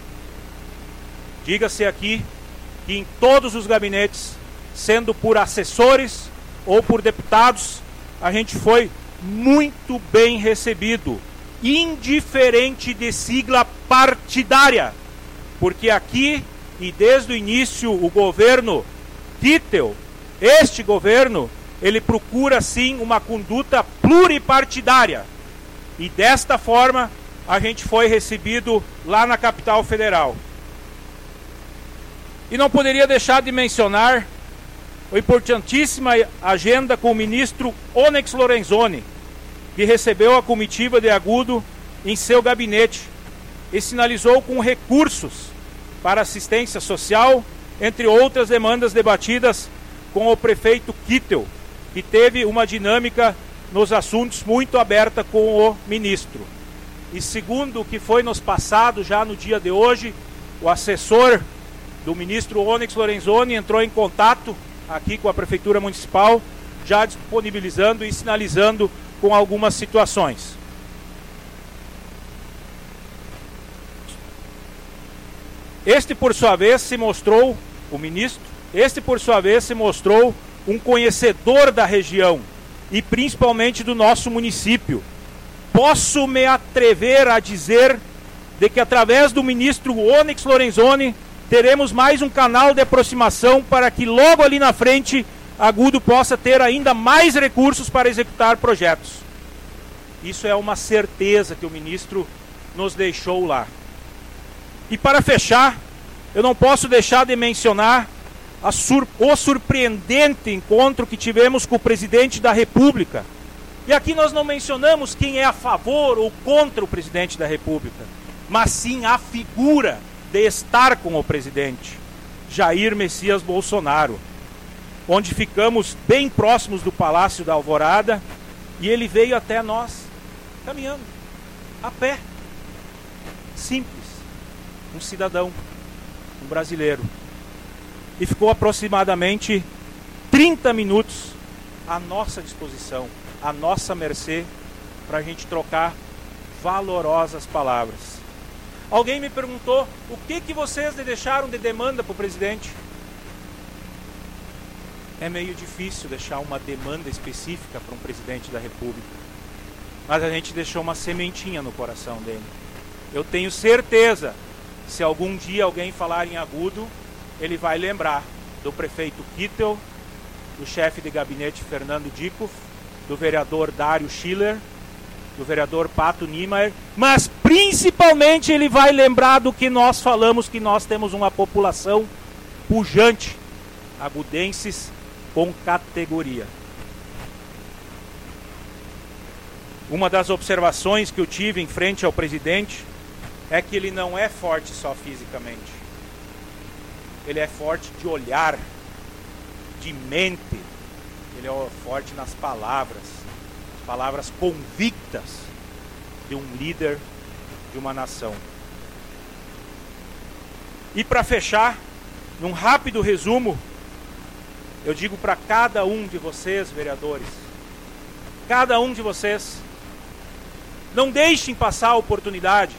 Diga-se aqui que em todos os gabinetes, sendo por assessores ou por deputados, a gente foi muito bem recebido, indiferente de sigla partidária, porque aqui e desde o início o governo Kittel, este governo, ele procura sim uma conduta pluripartidária, e desta forma a gente foi recebido lá na capital federal. E não poderia deixar de mencionar a importantíssima agenda com o ministro Onyx Lorenzoni, que recebeu a comitiva de Agudo em seu gabinete e sinalizou com recursos para assistência social, entre outras demandas debatidas com o prefeito Kittel, que teve uma dinâmica nos assuntos muito aberta com o ministro. E segundo o que foi nos passado já no dia de hoje, o assessor do ministro Onyx Lorenzoni entrou em contato aqui com a Prefeitura Municipal, já disponibilizando e sinalizando com algumas situações. Este, por sua vez, se mostrou, o ministro, um conhecedor da região e principalmente do nosso município. Posso me atrever a dizer de que através do ministro Onyx Lorenzoni teremos mais um canal de aproximação para que logo ali na frente Agudo possa ter ainda mais recursos para executar projetos. Isso é uma certeza que o ministro nos deixou lá. E para fechar, eu não posso deixar de mencionar o surpreendente encontro que tivemos com o presidente da República. E aqui nós não mencionamos quem é a favor ou contra o presidente da República, mas sim a figura de estar com o presidente, Jair Messias Bolsonaro, onde ficamos bem próximos do Palácio da Alvorada, e ele veio até nós, caminhando, a pé, simples, um cidadão. um brasileiro. E ficou aproximadamente 30 minutos à nossa disposição, à nossa mercê, para a gente trocar valorosas palavras. Alguém me perguntou, o que vocês deixaram de demanda para o presidente? É meio difícil deixar uma demanda específica para um presidente da República, mas a gente deixou uma sementinha no coração dele. Eu tenho certeza, se algum dia alguém falar em Agudo, ele vai lembrar do prefeito Kittel, do chefe de gabinete Fernando Dikoff, do vereador Dário Schiller, do vereador Pato Niemeyer, mas principalmente ele vai lembrar do que nós falamos, que nós temos uma população pujante, agudenses com categoria. Uma das observações que eu tive em frente ao presidente é que ele não é forte só fisicamente. Ele é forte de olhar, de mente. Ele é forte nas palavras convictas de um líder de uma nação. E para fechar, num rápido resumo, eu digo para cada um de vocês, vereadores, cada um de vocês, não deixem passar a oportunidade.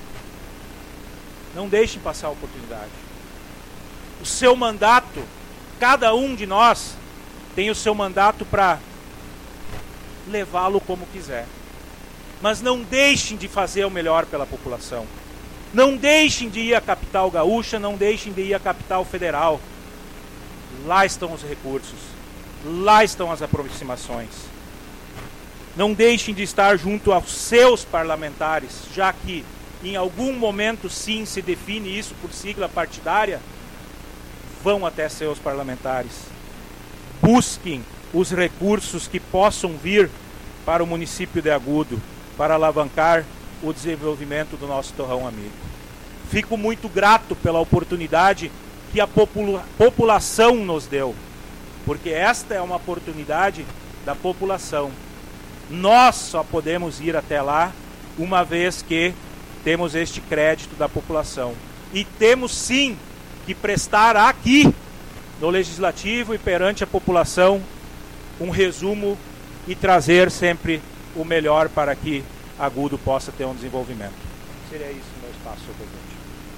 Não deixem passar a oportunidade. O seu mandato, cada um de nós tem o seu mandato para levá-lo como quiser. Mas não deixem de fazer o melhor pela população. Não deixem de ir à capital gaúcha, não deixem de ir à capital federal. Lá estão os recursos, lá estão as aproximações. Não deixem de estar junto aos seus parlamentares, já que em algum momento sim se define isso por sigla partidária. Vão até seus parlamentares. Busquem os recursos que possam vir para o município de Agudo, para alavancar o desenvolvimento do nosso torrão amigo. Fico muito grato pela oportunidade que a população nos deu, porque esta é uma oportunidade da população. Nós só podemos ir até lá uma vez que temos este crédito da população. E temos sim que prestar aqui, no Legislativo e perante a população, um resumo e trazer sempre o melhor para que Agudo possa ter um desenvolvimento. Seria isso o meu espaço, senhor presidente.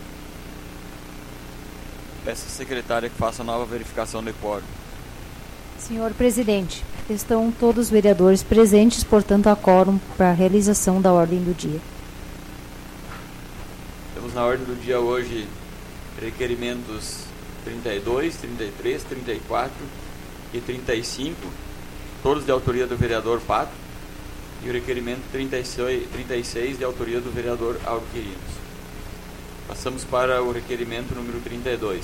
Peço à secretária que faça a nova verificação de quórum. Senhor presidente, estão todos os vereadores presentes, portanto, há quórum para a realização da ordem do dia. Temos na ordem do dia hoje requerimentos 32, 33, 34 e 35, todos de autoria do vereador Pato, e o requerimento 36 de autoria do vereador Auro Quirinos. Passamos para o requerimento número 32.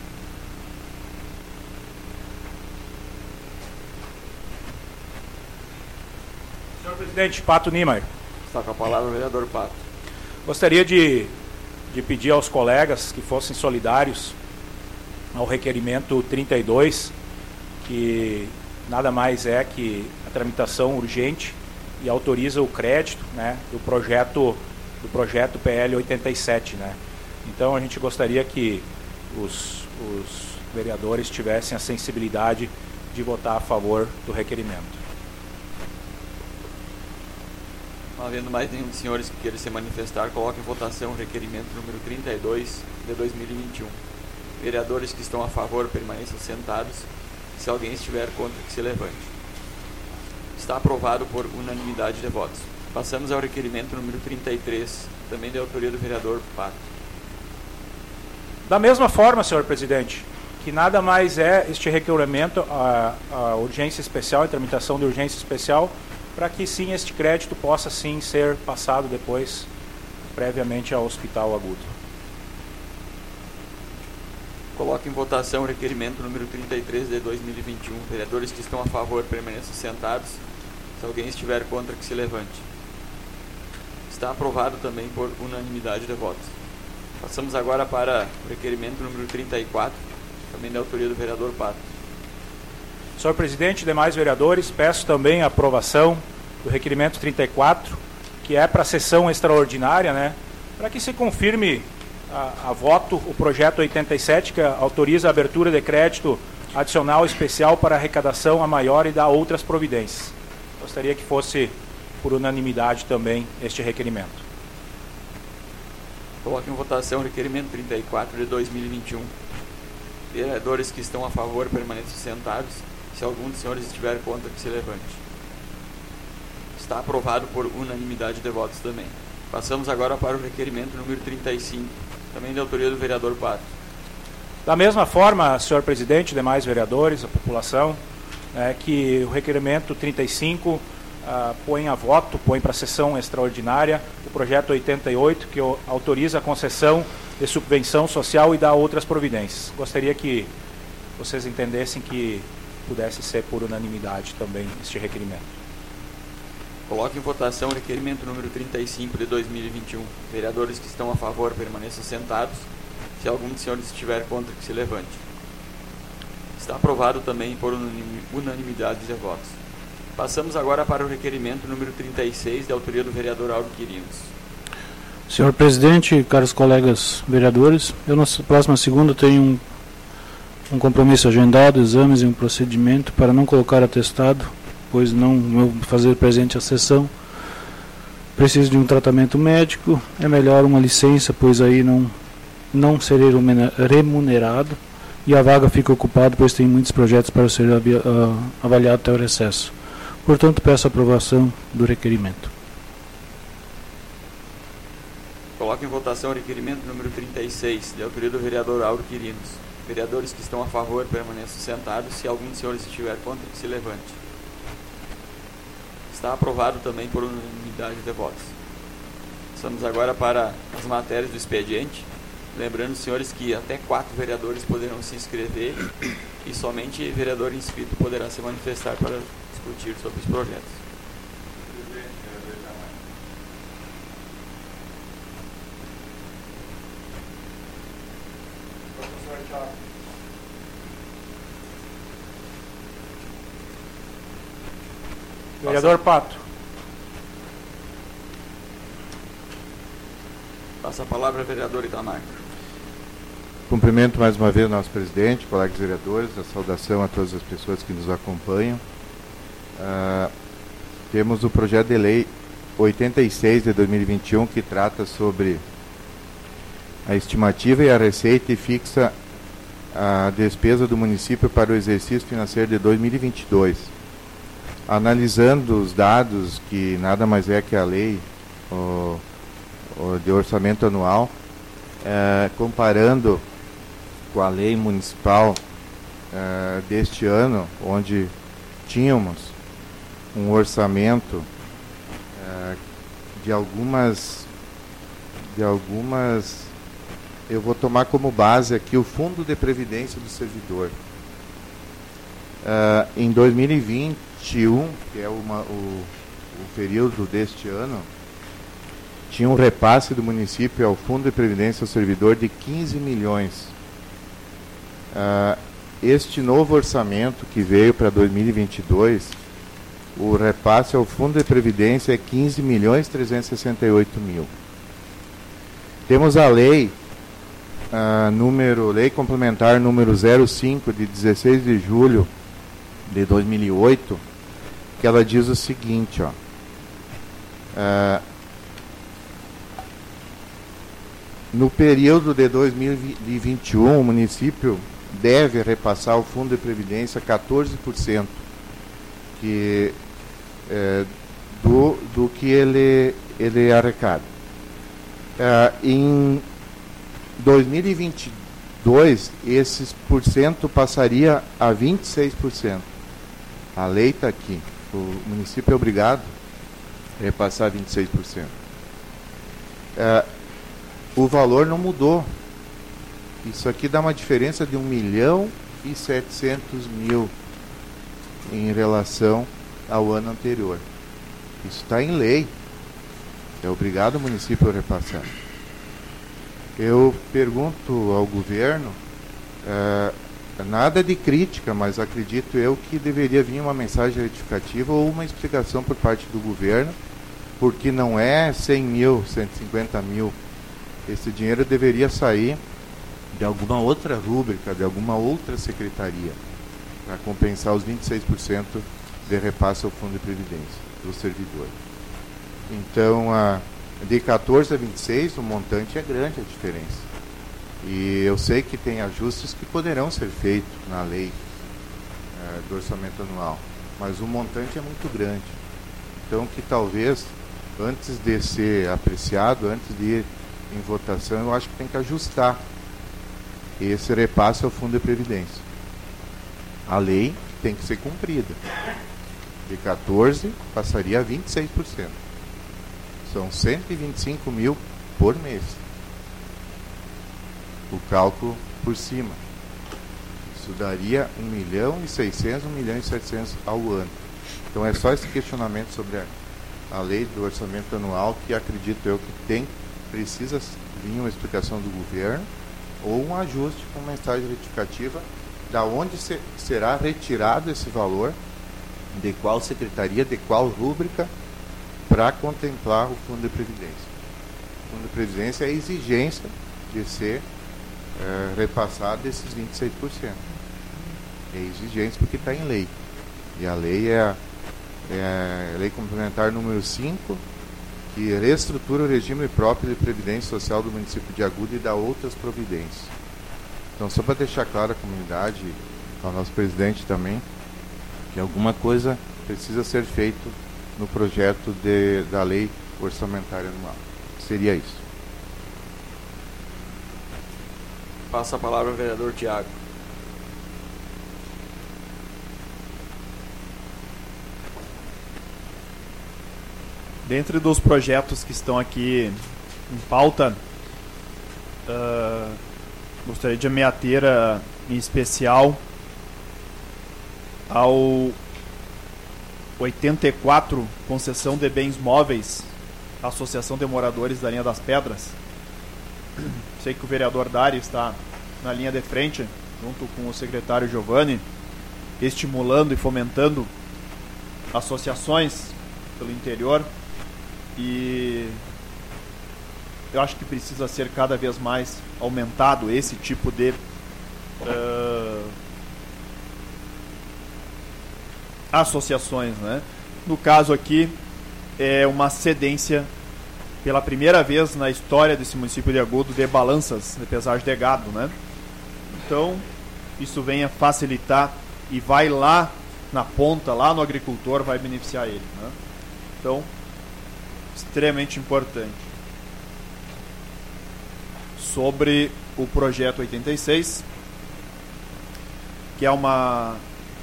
Senhor presidente, Pato Niemeyer. Está com a palavra o vereador Pato. Gostaria de pedir aos colegas que fossem solidários ao requerimento 32, que nada mais é que a tramitação urgente e autoriza o crédito, né, do projeto PL 87, né? Então a gente gostaria que os vereadores tivessem a sensibilidade de votar a favor do requerimento. Não havendo mais nenhum dos senhores que queira se manifestar, coloque em votação o requerimento número 32 de 2021. Vereadores que estão a favor permaneçam sentados. Se alguém estiver contra, que se levante. Está aprovado por unanimidade de votos. Passamos ao requerimento número 33, também de autoria do vereador Pato. Da mesma forma, senhor presidente, que nada mais é este requerimento, a urgência especial, a tramitação de urgência especial, para que sim este crédito possa sim ser passado depois, previamente ao Hospital Agudo. Coloque em votação o requerimento número 33 de 2021. Vereadores que estão a favor permaneçam sentados. Se alguém estiver contra, que se levante. Está aprovado também por unanimidade de votos. Passamos agora para o requerimento número 34, também da autoria do vereador Pato. Senhor presidente e demais vereadores, peço também a aprovação do requerimento 34, que é para a sessão extraordinária, né, para que se confirme a voto o projeto 87, que autoriza a abertura de crédito adicional especial para arrecadação a maior e da outras providências. Gostaria que fosse por unanimidade também este requerimento. Coloque em votação o requerimento 34 de 2021. Vereadores que estão a favor permaneçam sentados. Se algum dos senhores estiver contra, que se levante. Está aprovado por unanimidade de votos também. Passamos agora para o requerimento número 35, também de autoria do vereador Pato. Da mesma forma, senhor presidente, demais vereadores, a população, que o requerimento 35 põe a voto, põe para a sessão extraordinária o projeto 88, que autoriza a concessão de subvenção social e dá outras providências. Gostaria que vocês entendessem que pudesse ser por unanimidade também este requerimento. Coloque em votação o requerimento número 35 de 2021. Vereadores que estão a favor permaneçam sentados. Se algum dos senhores estiver contra, que se levante. Está aprovado também por unanimidade de votos. Passamos agora para o requerimento número 36, de autoria do vereador Auro Quirinos. Senhor presidente, caros colegas vereadores, eu na próxima segunda tenho um compromisso agendado, exames e um procedimento para não colocar atestado, pois não vou fazer presente a sessão. Preciso de um tratamento médico, é melhor uma licença, pois aí não serei remunerado e a vaga fica ocupada, pois tem muitos projetos para ser avaliado até o recesso. Portanto, peço a aprovação do requerimento. Coloque em votação o requerimento número 36, de autoria do vereador Auro Quirinos. Vereadores que estão a favor permaneçam sentados. Se algum dos senhores estiver contra, que se levante. Está aprovado também por unanimidade de votos. Passamos agora para as matérias do expediente. Lembrando, senhores, que até 4 vereadores poderão se inscrever e somente vereador inscrito poderá se manifestar para discutir sobre os projetos. Vereador Pato. Passa a palavra ao vereador Itamar. Cumprimento mais uma vez o nosso presidente, colegas vereadores, a saudação a todas as pessoas que nos acompanham. Temos o projeto de lei 86 de 2021, que trata sobre a estimativa e a receita e fixa a despesa do município para o exercício financeiro de 2022. Analisando os dados, que nada mais é que a lei de orçamento anual, comparando com a lei municipal deste ano, onde tínhamos um orçamento de algumas, eu vou tomar como base aqui o Fundo de Previdência do Servidor. Em 2021, que é o período deste ano, tinha um repasse do município ao Fundo de Previdência do Servidor de 15 milhões. Este novo orçamento que veio para 2022, o repasse ao Fundo de Previdência é 15 milhões 368 mil. Temos a lei, lei complementar número 05, de 16 de julho de 2008, que ela diz o seguinte, no período de 2021, o município deve repassar ao Fundo de Previdência 14% do que ele arrecada. Em 2022, esses porcento passaria a 26%. A lei está aqui. O município é obrigado a repassar 26%. O valor não mudou. Isso aqui dá uma diferença de 1.700.000 em relação ao ano anterior. Isso está em lei. É obrigado o município a repassar. Eu pergunto ao governo, nada de crítica, mas acredito eu que deveria vir uma mensagem retificativa ou uma explicação por parte do governo, porque não é 100 mil, 150 mil esse dinheiro deveria sair de alguma outra rúbrica, de alguma outra secretaria, para compensar os 26% de repasse ao Fundo de Previdência do servidor. Então, de 14 a 26, o montante é grande a diferença. E eu sei que tem ajustes que poderão ser feitos na lei do orçamento anual, mas o montante é muito grande. Então, que talvez, antes de ser apreciado, antes de ir em votação, eu acho que tem que ajustar esse repasse ao Fundo de Previdência. A lei tem que ser cumprida. De 14 passaria a 26%. São 125 mil por mês. O cálculo por cima. Isso daria 1.600.000, 1.700.000 ao ano. Então é só esse questionamento sobre a lei do orçamento anual que acredito eu que precisa vir uma explicação do governo ou um ajuste com mensagem retificativa da onde será retirado esse valor, de qual secretaria, de qual rúbrica, para contemplar o Fundo de Previdência. O Fundo de Previdência é a exigência de ser repassado desses 26%. É exigência porque está em lei. E a lei é a Lei Complementar número 5, que reestrutura o regime próprio de previdência social do município de Agudo e dá outras providências. Então, só para deixar claro à comunidade, ao nosso presidente também, que alguma coisa precisa ser feito no projeto da lei orçamentária anual. Seria isso. Passa a palavra ao vereador Tiago. Dentre dos projetos que estão aqui em pauta, gostaria de me ater em especial ao 84, concessão de bens móveis, Associação de Moradores da Linha das Pedras. Sei que o vereador Dário está na linha de frente, junto com o secretário Giovanni, estimulando e fomentando associações pelo interior, e eu acho que precisa ser cada vez mais aumentado esse tipo de associações, né? No caso aqui é uma cedência pela primeira vez na história desse município de Agudo de balanças de pesagem de gado, né? Então isso vem a facilitar e vai lá na ponta, lá no agricultor, vai beneficiar ele, né? Então, extremamente importante. Sobre o projeto 86, que é uma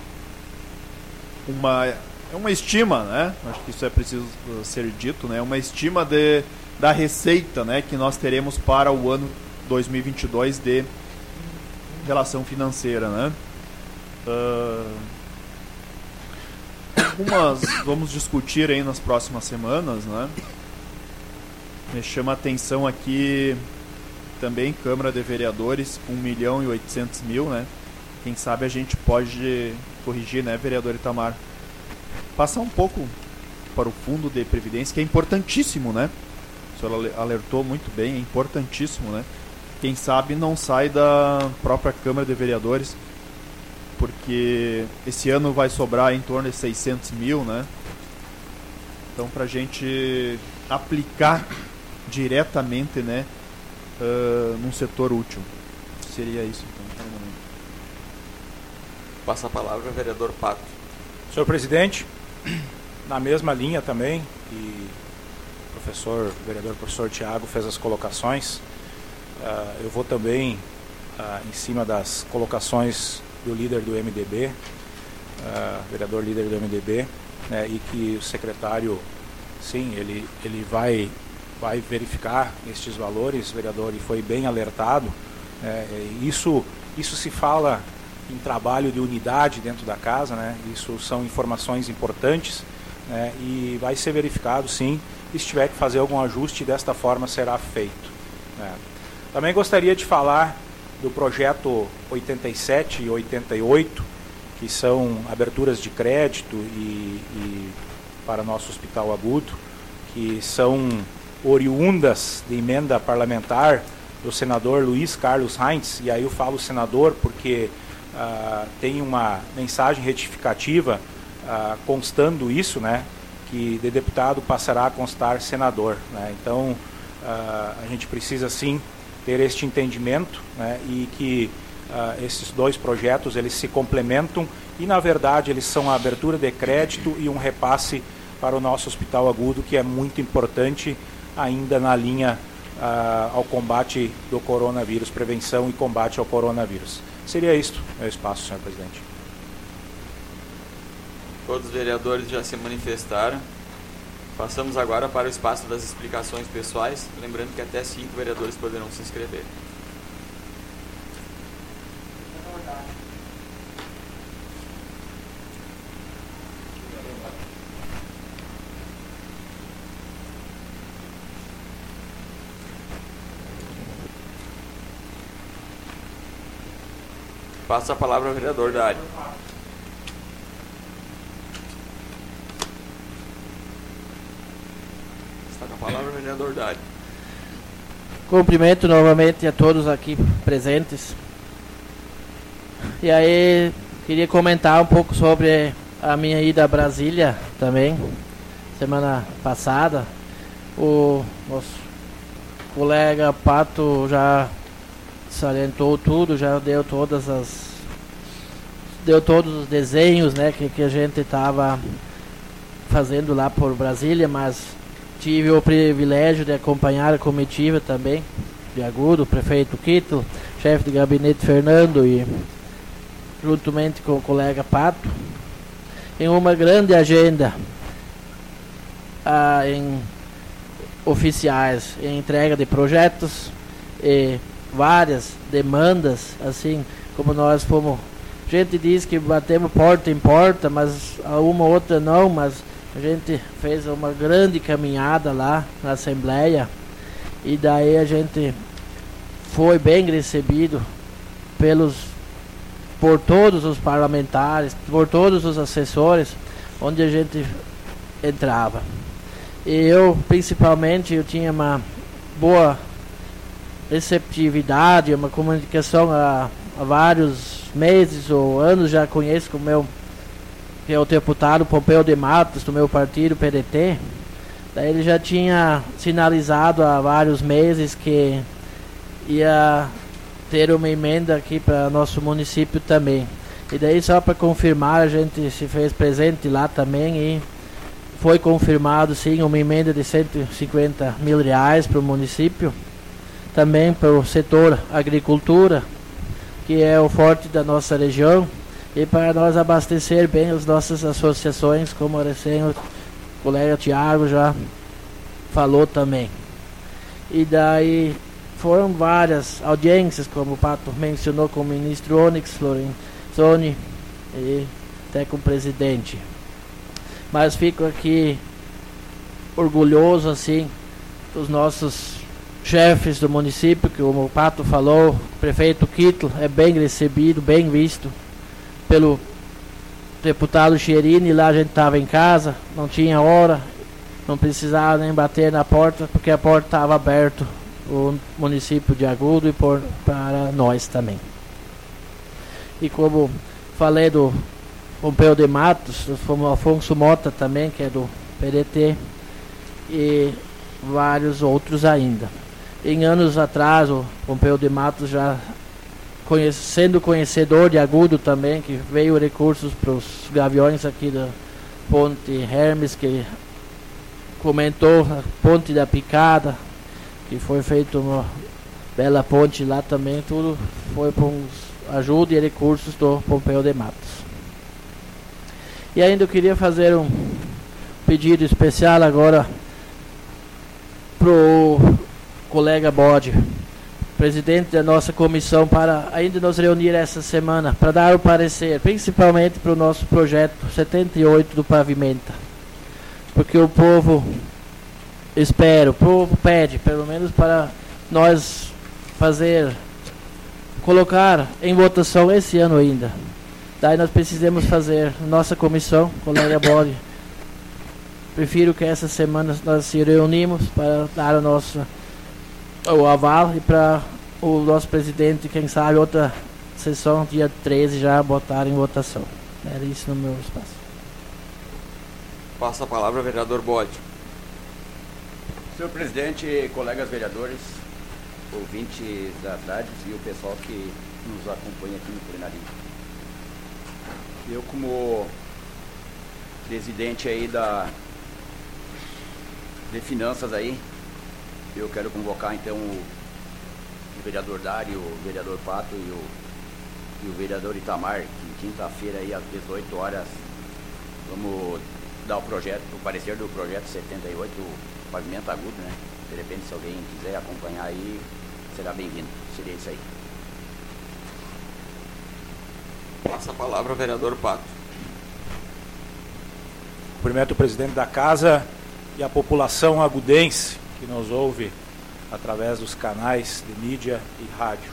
estima, né? Acho que isso é preciso ser dito, né? Uma estima da receita, né, que nós teremos para o ano 2022 de relação financeira, né? Algumas vamos discutir aí nas próximas semanas, né? Me chama a atenção aqui também Câmara de Vereadores, 1.800.000, né? Quem sabe a gente pode corrigir, né, vereador Itamar? Passar um pouco para o Fundo de Previdência, que é importantíssimo, né? O senhor alertou muito bem, é importantíssimo, né? Quem sabe não sai da própria Câmara de Vereadores, porque esse ano vai sobrar em torno de 600.000, né? Então, para a gente aplicar diretamente, né, num setor útil. Seria isso, então. Passa a palavra ao vereador Pato. Senhor presidente, na mesma linha também, e o vereador professor Tiago fez as colocações, eu vou também em cima das colocações do líder do MDB, vereador líder do MDB, né, e que o secretário, sim, ele vai verificar estes valores, vereador, e foi bem alertado. Isso se fala em trabalho de unidade dentro da casa, né? Isso são informações importantes, né? E vai ser verificado, sim, e se tiver que fazer algum ajuste, desta forma será feito, né? Também gostaria de falar do projeto 87 e 88, que são aberturas de crédito e para nosso Hospital Agudo, que são oriundas de emenda parlamentar do senador Luiz Carlos Reintz, e aí eu falo senador porque tem uma mensagem retificativa constando isso, né, que de deputado passará a constar senador, né. Então a gente precisa sim ter este entendimento, né, e que esses dois projetos eles se complementam e na verdade eles são a abertura de crédito e um repasse para o nosso Hospital Agudo, que é muito importante ainda na linha ao combate do coronavírus, prevenção e combate ao coronavírus. Seria isto meu espaço, senhor presidente. Todos os vereadores já se manifestaram. Passamos agora para o espaço das explicações pessoais, lembrando que até 5 vereadores poderão se inscrever. Passa a palavra ao vereador da área. Está com a palavra o vereador da área. Cumprimento novamente a todos aqui presentes. E aí, queria comentar um pouco sobre a minha ida a Brasília também. Semana passada, o nosso colega Pato já salientou tudo, já deu todos os desenhos, né, que a gente estava fazendo lá por Brasília, mas tive o privilégio de acompanhar a comitiva também de Agudo, o prefeito Quito, chefe de gabinete Fernando e juntamente com o colega Pato, em uma grande agenda em oficiais, em entrega de projetos e várias demandas, assim como nós fomos. A gente diz que batemos porta em porta, mas uma ou outra não, mas a gente fez uma grande caminhada lá na Assembleia e daí a gente foi bem recebido por todos os parlamentares, por todos os assessores, onde a gente entrava. E eu, principalmente, eu tinha uma boa receptividade, uma comunicação há vários meses ou anos, já conheço que é o deputado Pompeu de Matos, do meu partido, PDT. Daí ele já tinha sinalizado há vários meses que ia ter uma emenda aqui para nosso município também. E daí, só para confirmar, a gente se fez presente lá também e foi confirmado sim uma emenda de 150 mil reais para o município, também para o setor agricultura, que é o forte da nossa região, e para nós abastecer bem as nossas associações, como o colega Tiago já falou também. E daí foram várias audiências, como o Pato mencionou, com o ministro Onyx Lorenzoni e até com o presidente. Mas fico aqui orgulhoso assim dos nossos chefes do município, que como o Pato falou, o prefeito Quito é bem recebido, bem visto pelo deputado Cherini. Lá a gente estava em casa, não tinha hora, não precisava nem bater na porta, porque a porta estava aberta, o município de Agudo e para nós também. E como falei do Pompeu de Matos, o Afonso Mota também, que é do PDT, e vários outros ainda. Em anos atrás, o Pompeu de Matos já sendo conhecedor de Agudo também, que veio recursos para os gaviões aqui da Ponte Hermes, que comentou a Ponte da Picada, que foi feita uma bela ponte lá também, tudo foi com ajuda e recursos do Pompeu de Matos. E ainda eu queria fazer um pedido especial agora pro colega Bode, presidente da nossa comissão, para ainda nos reunir essa semana, para dar o parecer, principalmente para o nosso projeto 78 do Pavimenta. Porque o povo espera, o povo pede, pelo menos para nós colocar em votação esse ano ainda. Daí nós precisamos fazer, nossa comissão, colega Bode, prefiro que essa semana nós se reunimos para dar o aval e para o nosso presidente, quem sabe, outra sessão, dia 13, já botar em votação. Era isso no meu espaço. Passa a palavra ao vereador Bode. Senhor presidente, colegas vereadores, ouvintes das rádios e o pessoal que nos acompanha aqui no plenário. Eu, como presidente aí de finanças aí, eu quero convocar então o vereador Dário, o vereador Pato e o vereador Itamar, que quinta-feira aí às 18 horas vamos dar o parecer do projeto 78, o pavimento agudo, né? De repente, se alguém quiser acompanhar aí, será bem-vindo. Seria isso aí. Passa a palavra ao vereador Pato. Cumprimento o presidente da casa e a população agudense que nos ouve através dos canais de mídia e rádio.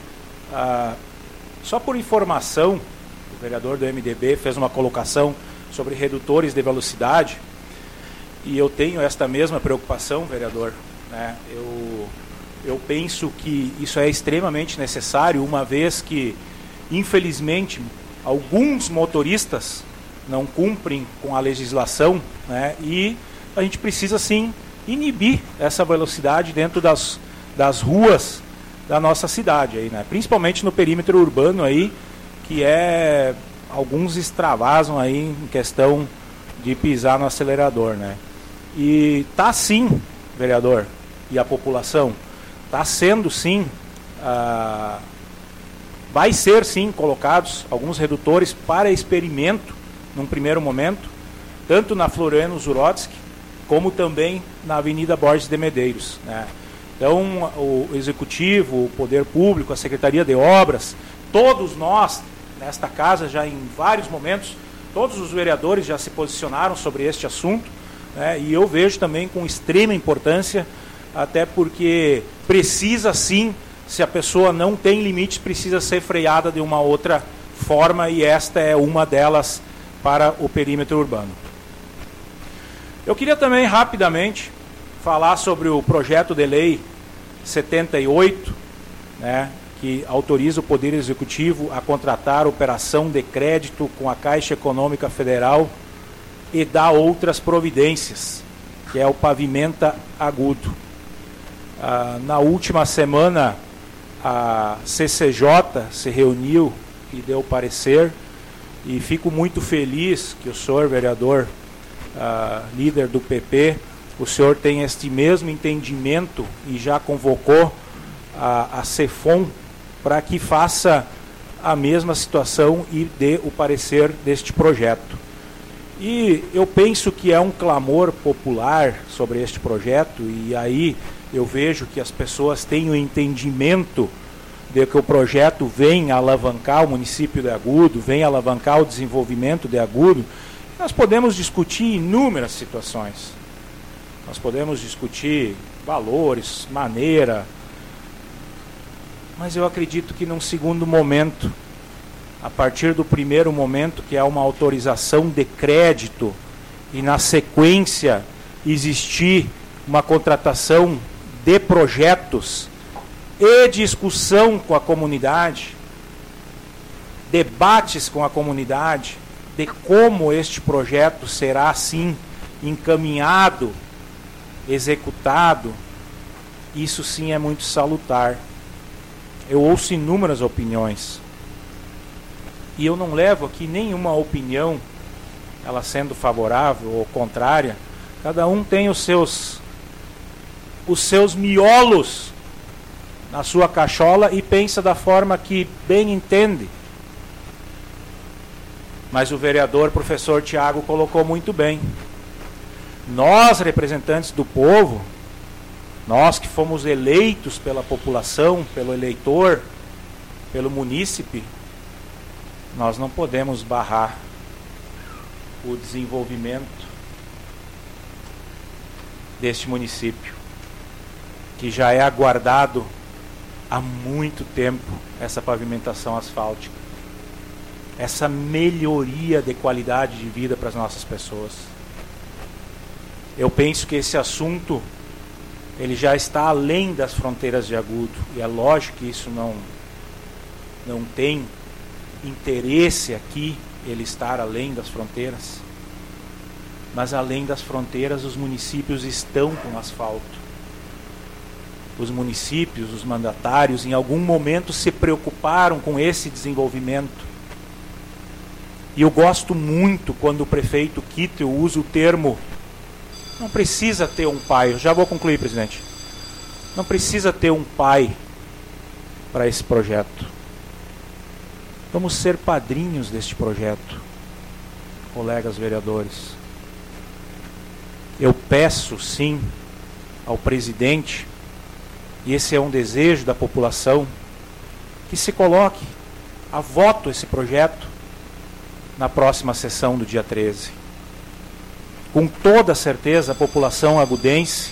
Só por informação, o vereador do MDB fez uma colocação sobre redutores de velocidade e eu tenho esta mesma preocupação, vereador, né? Eu penso que isso é extremamente necessário, uma vez que, infelizmente, alguns motoristas não cumprem com a legislação, né? E a gente precisa, sim, inibir essa velocidade dentro das ruas da nossa cidade, aí, né? Principalmente no perímetro urbano, aí, que alguns extravasam aí em questão de pisar no acelerador, né? E tá sim, vereador, e a população, tá sendo sim, vai ser sim colocados alguns redutores para experimento num primeiro momento, tanto na Floriano Zurotsky, como também na Avenida Borges de Medeiros, né? Então, o Executivo, o Poder Público, a Secretaria de Obras, todos nós, nesta casa, já em vários momentos, todos os vereadores já se posicionaram sobre este assunto, né? E eu vejo também com extrema importância, até porque precisa sim, se a pessoa não tem limites, precisa ser freada de uma outra forma, e esta é uma delas para o perímetro urbano. Eu queria também rapidamente falar sobre o projeto de lei 78, né, que autoriza o Poder Executivo a contratar operação de crédito com a Caixa Econômica Federal e dar outras providências, que é o Pavimenta Agudo. Na última semana, a CCJ se reuniu e deu parecer, e fico muito feliz que o senhor, vereador, líder do PP, o senhor tem este mesmo entendimento e já convocou a CEFOM para que faça a mesma situação e dê o parecer deste projeto. E eu penso que é um clamor popular sobre este projeto, e aí eu vejo que as pessoas têm o entendimento de que o projeto vem alavancar o município de Agudo, vem alavancar o desenvolvimento de Agudo. Nós podemos discutir inúmeras situações. Nós podemos discutir valores, maneira, mas eu acredito que num segundo momento, a partir do primeiro momento, que é uma autorização de crédito, e na sequência existir uma contratação de projetos e discussão com a comunidade, debates com a comunidade, de como este projeto será assim encaminhado, executado, isso sim é muito salutar. Eu ouço inúmeras opiniões e eu não levo aqui nenhuma opinião, ela sendo favorável ou contrária. Cada um tem os seus miolos na sua cachola e pensa da forma que bem entende. Mas o vereador professor Tiago colocou muito bem. Nós, representantes do povo, nós que fomos eleitos pela população, pelo eleitor, pelo munícipe, nós não podemos barrar o desenvolvimento deste município, que já é aguardado há muito tempo, essa pavimentação asfáltica, essa melhoria de qualidade de vida para as nossas pessoas. eu penso que esse assunto ele já está além das fronteiras de Agudo, e é lógico que isso não tem interesse aqui, ele estar além das fronteiras, mas além das fronteiras os municípios estão com asfalto. Os municípios, os mandatários, em algum momento se preocuparam com esse desenvolvimento. E eu gosto muito quando o prefeito Kittel usa o termo, não precisa ter um pai, eu já vou concluir, presidente, não precisa ter um pai para esse projeto. Vamos ser padrinhos deste projeto, colegas vereadores. Eu peço, sim, ao presidente, e esse é um desejo da população, que se coloque a voto esse projeto na próxima sessão do dia 13. Com toda certeza a população agudense,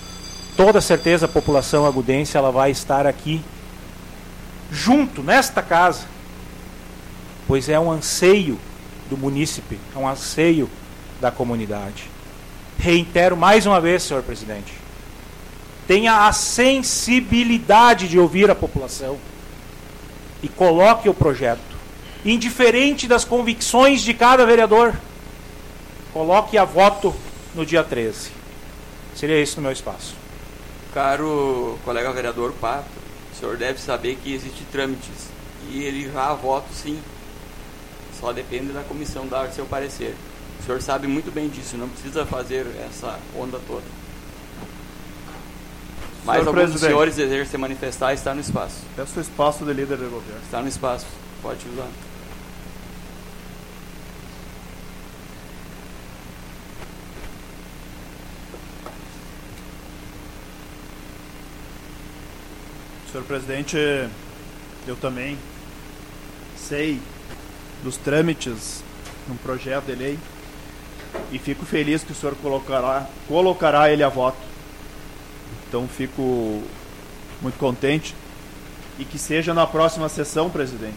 ela vai estar aqui, junto, nesta casa, pois é um anseio do munícipe, é um anseio da comunidade. Reitero mais uma vez, senhor presidente, tenha a sensibilidade de ouvir a população e coloque o projeto, indiferente das convicções de cada vereador, coloque a voto no dia 13. Seria isso no meu espaço. Caro colega vereador Pato, o senhor deve saber que existem trâmites e ele já vota sim. Só depende da comissão dar seu parecer. O senhor sabe muito bem disso, não precisa fazer essa onda toda. Mais alguns dos senhores desejam se manifestar, está no espaço. Peço o espaço de líder do governo. Está no espaço, pode usar. Senhor presidente, eu também sei dos trâmites no projeto de lei e fico feliz que o senhor colocará ele a voto. Então fico muito contente e que seja na próxima sessão, presidente.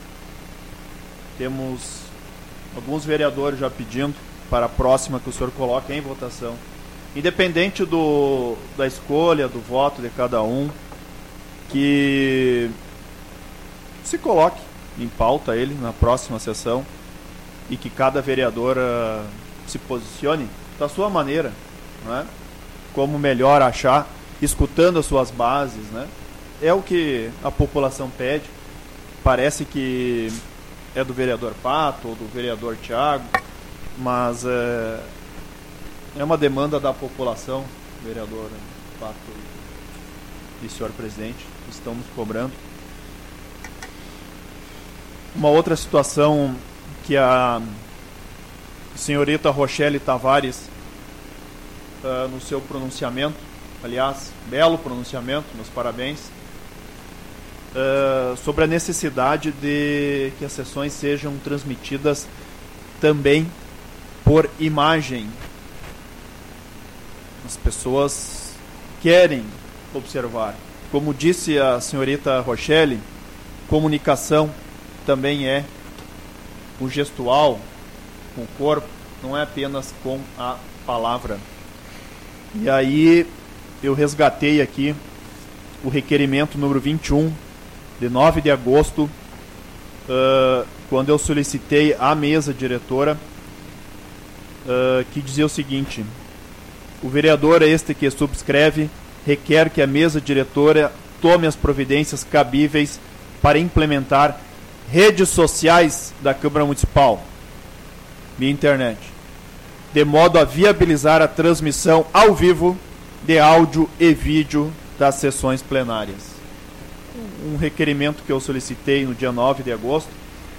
Temos alguns vereadores já pedindo para a próxima que o senhor coloque em votação. Independente da escolha, do voto de cada um, que se coloque em pauta ele na próxima sessão e que cada vereador se posicione da sua maneira, não é? Como melhor achar, escutando as suas bases, né? É o que a população pede. Parece que é do vereador Pato ou do vereador Thiago, mas é uma demanda da população, vereador Pato e senhor presidente, estamos cobrando. Uma outra situação que a senhorita Rochelle Tavares, no seu pronunciamento, aliás, belo pronunciamento, meus parabéns, sobre a necessidade de que as sessões sejam transmitidas também por imagem. As pessoas querem observar. Como disse a senhorita Rochelle, comunicação também é o gestual, com o corpo, não é apenas com a palavra. E aí eu resgatei aqui o requerimento número 21, de 9 de agosto, quando eu solicitei à mesa diretora, que dizia o seguinte: o vereador este que subscreve requer que a mesa diretora tome as providências cabíveis para implementar redes sociais da Câmara Municipal, via internet, de modo a viabilizar a transmissão ao vivo de áudio e vídeo das sessões plenárias. Um requerimento que eu solicitei no dia 9 de agosto.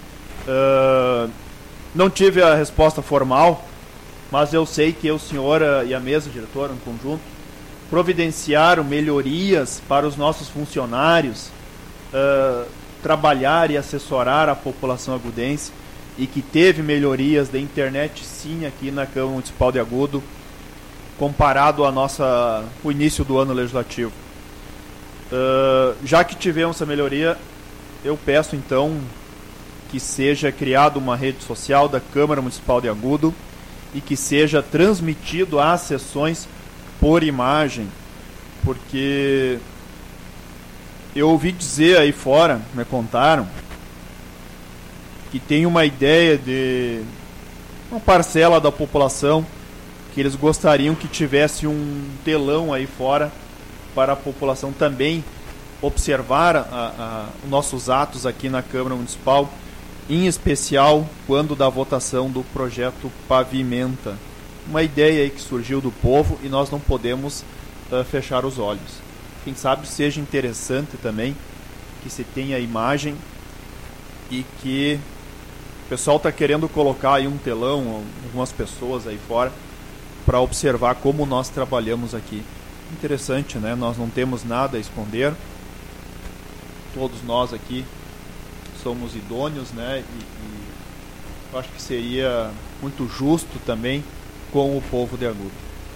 Não tive a resposta formal, mas eu sei que o senhor e a mesa diretora, em conjunto, providenciaram melhorias para os nossos funcionários, trabalhar e assessorar a população agudense, e que teve melhorias de internet sim aqui na Câmara Municipal de Agudo, comparado o início do ano legislativo. Já que tivemos essa melhoria, eu peço então que seja criada uma rede social da Câmara Municipal de Agudo e que seja transmitido às sessões por imagem, porque eu ouvi dizer aí fora, me contaram, que tem uma ideia de uma parcela da população que eles gostariam que tivesse um telão aí fora para a população também observar os nossos atos aqui na Câmara Municipal, em especial quando da votação do projeto Pavimenta. Uma ideia aí que surgiu do povo e nós não podemos fechar os olhos. Quem sabe seja interessante também que se tenha a imagem e que o pessoal está querendo colocar aí um telão, algumas pessoas aí fora, para observar como nós trabalhamos aqui. Interessante, né? Nós não temos nada a esconder. Todos nós aqui somos idôneos, né? E eu acho que seria muito justo também com o povo de Agudo.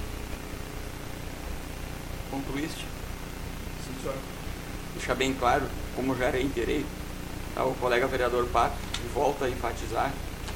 Concluíste? Sim, senhor. Deixar bem claro, como já reiterei, o colega vereador Pato volta a enfatizar,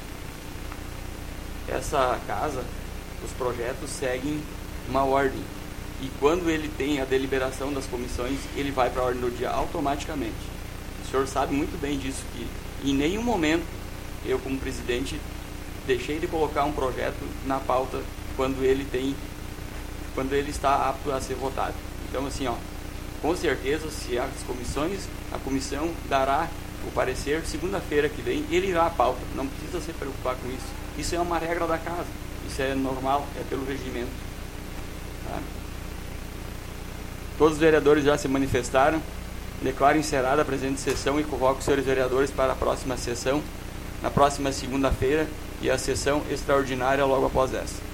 essa casa, os projetos seguem uma ordem, e quando ele tem a deliberação das comissões, ele vai para a ordem do dia automaticamente. O senhor sabe muito bem disso, que em nenhum momento eu, como presidente, deixei de colocar um projeto na pauta quando ele está apto a ser votado. Então, assim, com certeza, se as comissões, a comissão dará o parecer segunda-feira que vem, ele irá à pauta. Não precisa se preocupar com isso. Isso é uma regra da casa. Isso é normal, é pelo regimento. Tá? Todos os vereadores já se manifestaram. Declaro encerrada a presente sessão e convoco os senhores vereadores para a próxima sessão, na próxima segunda-feira, e a sessão extraordinária logo após essa.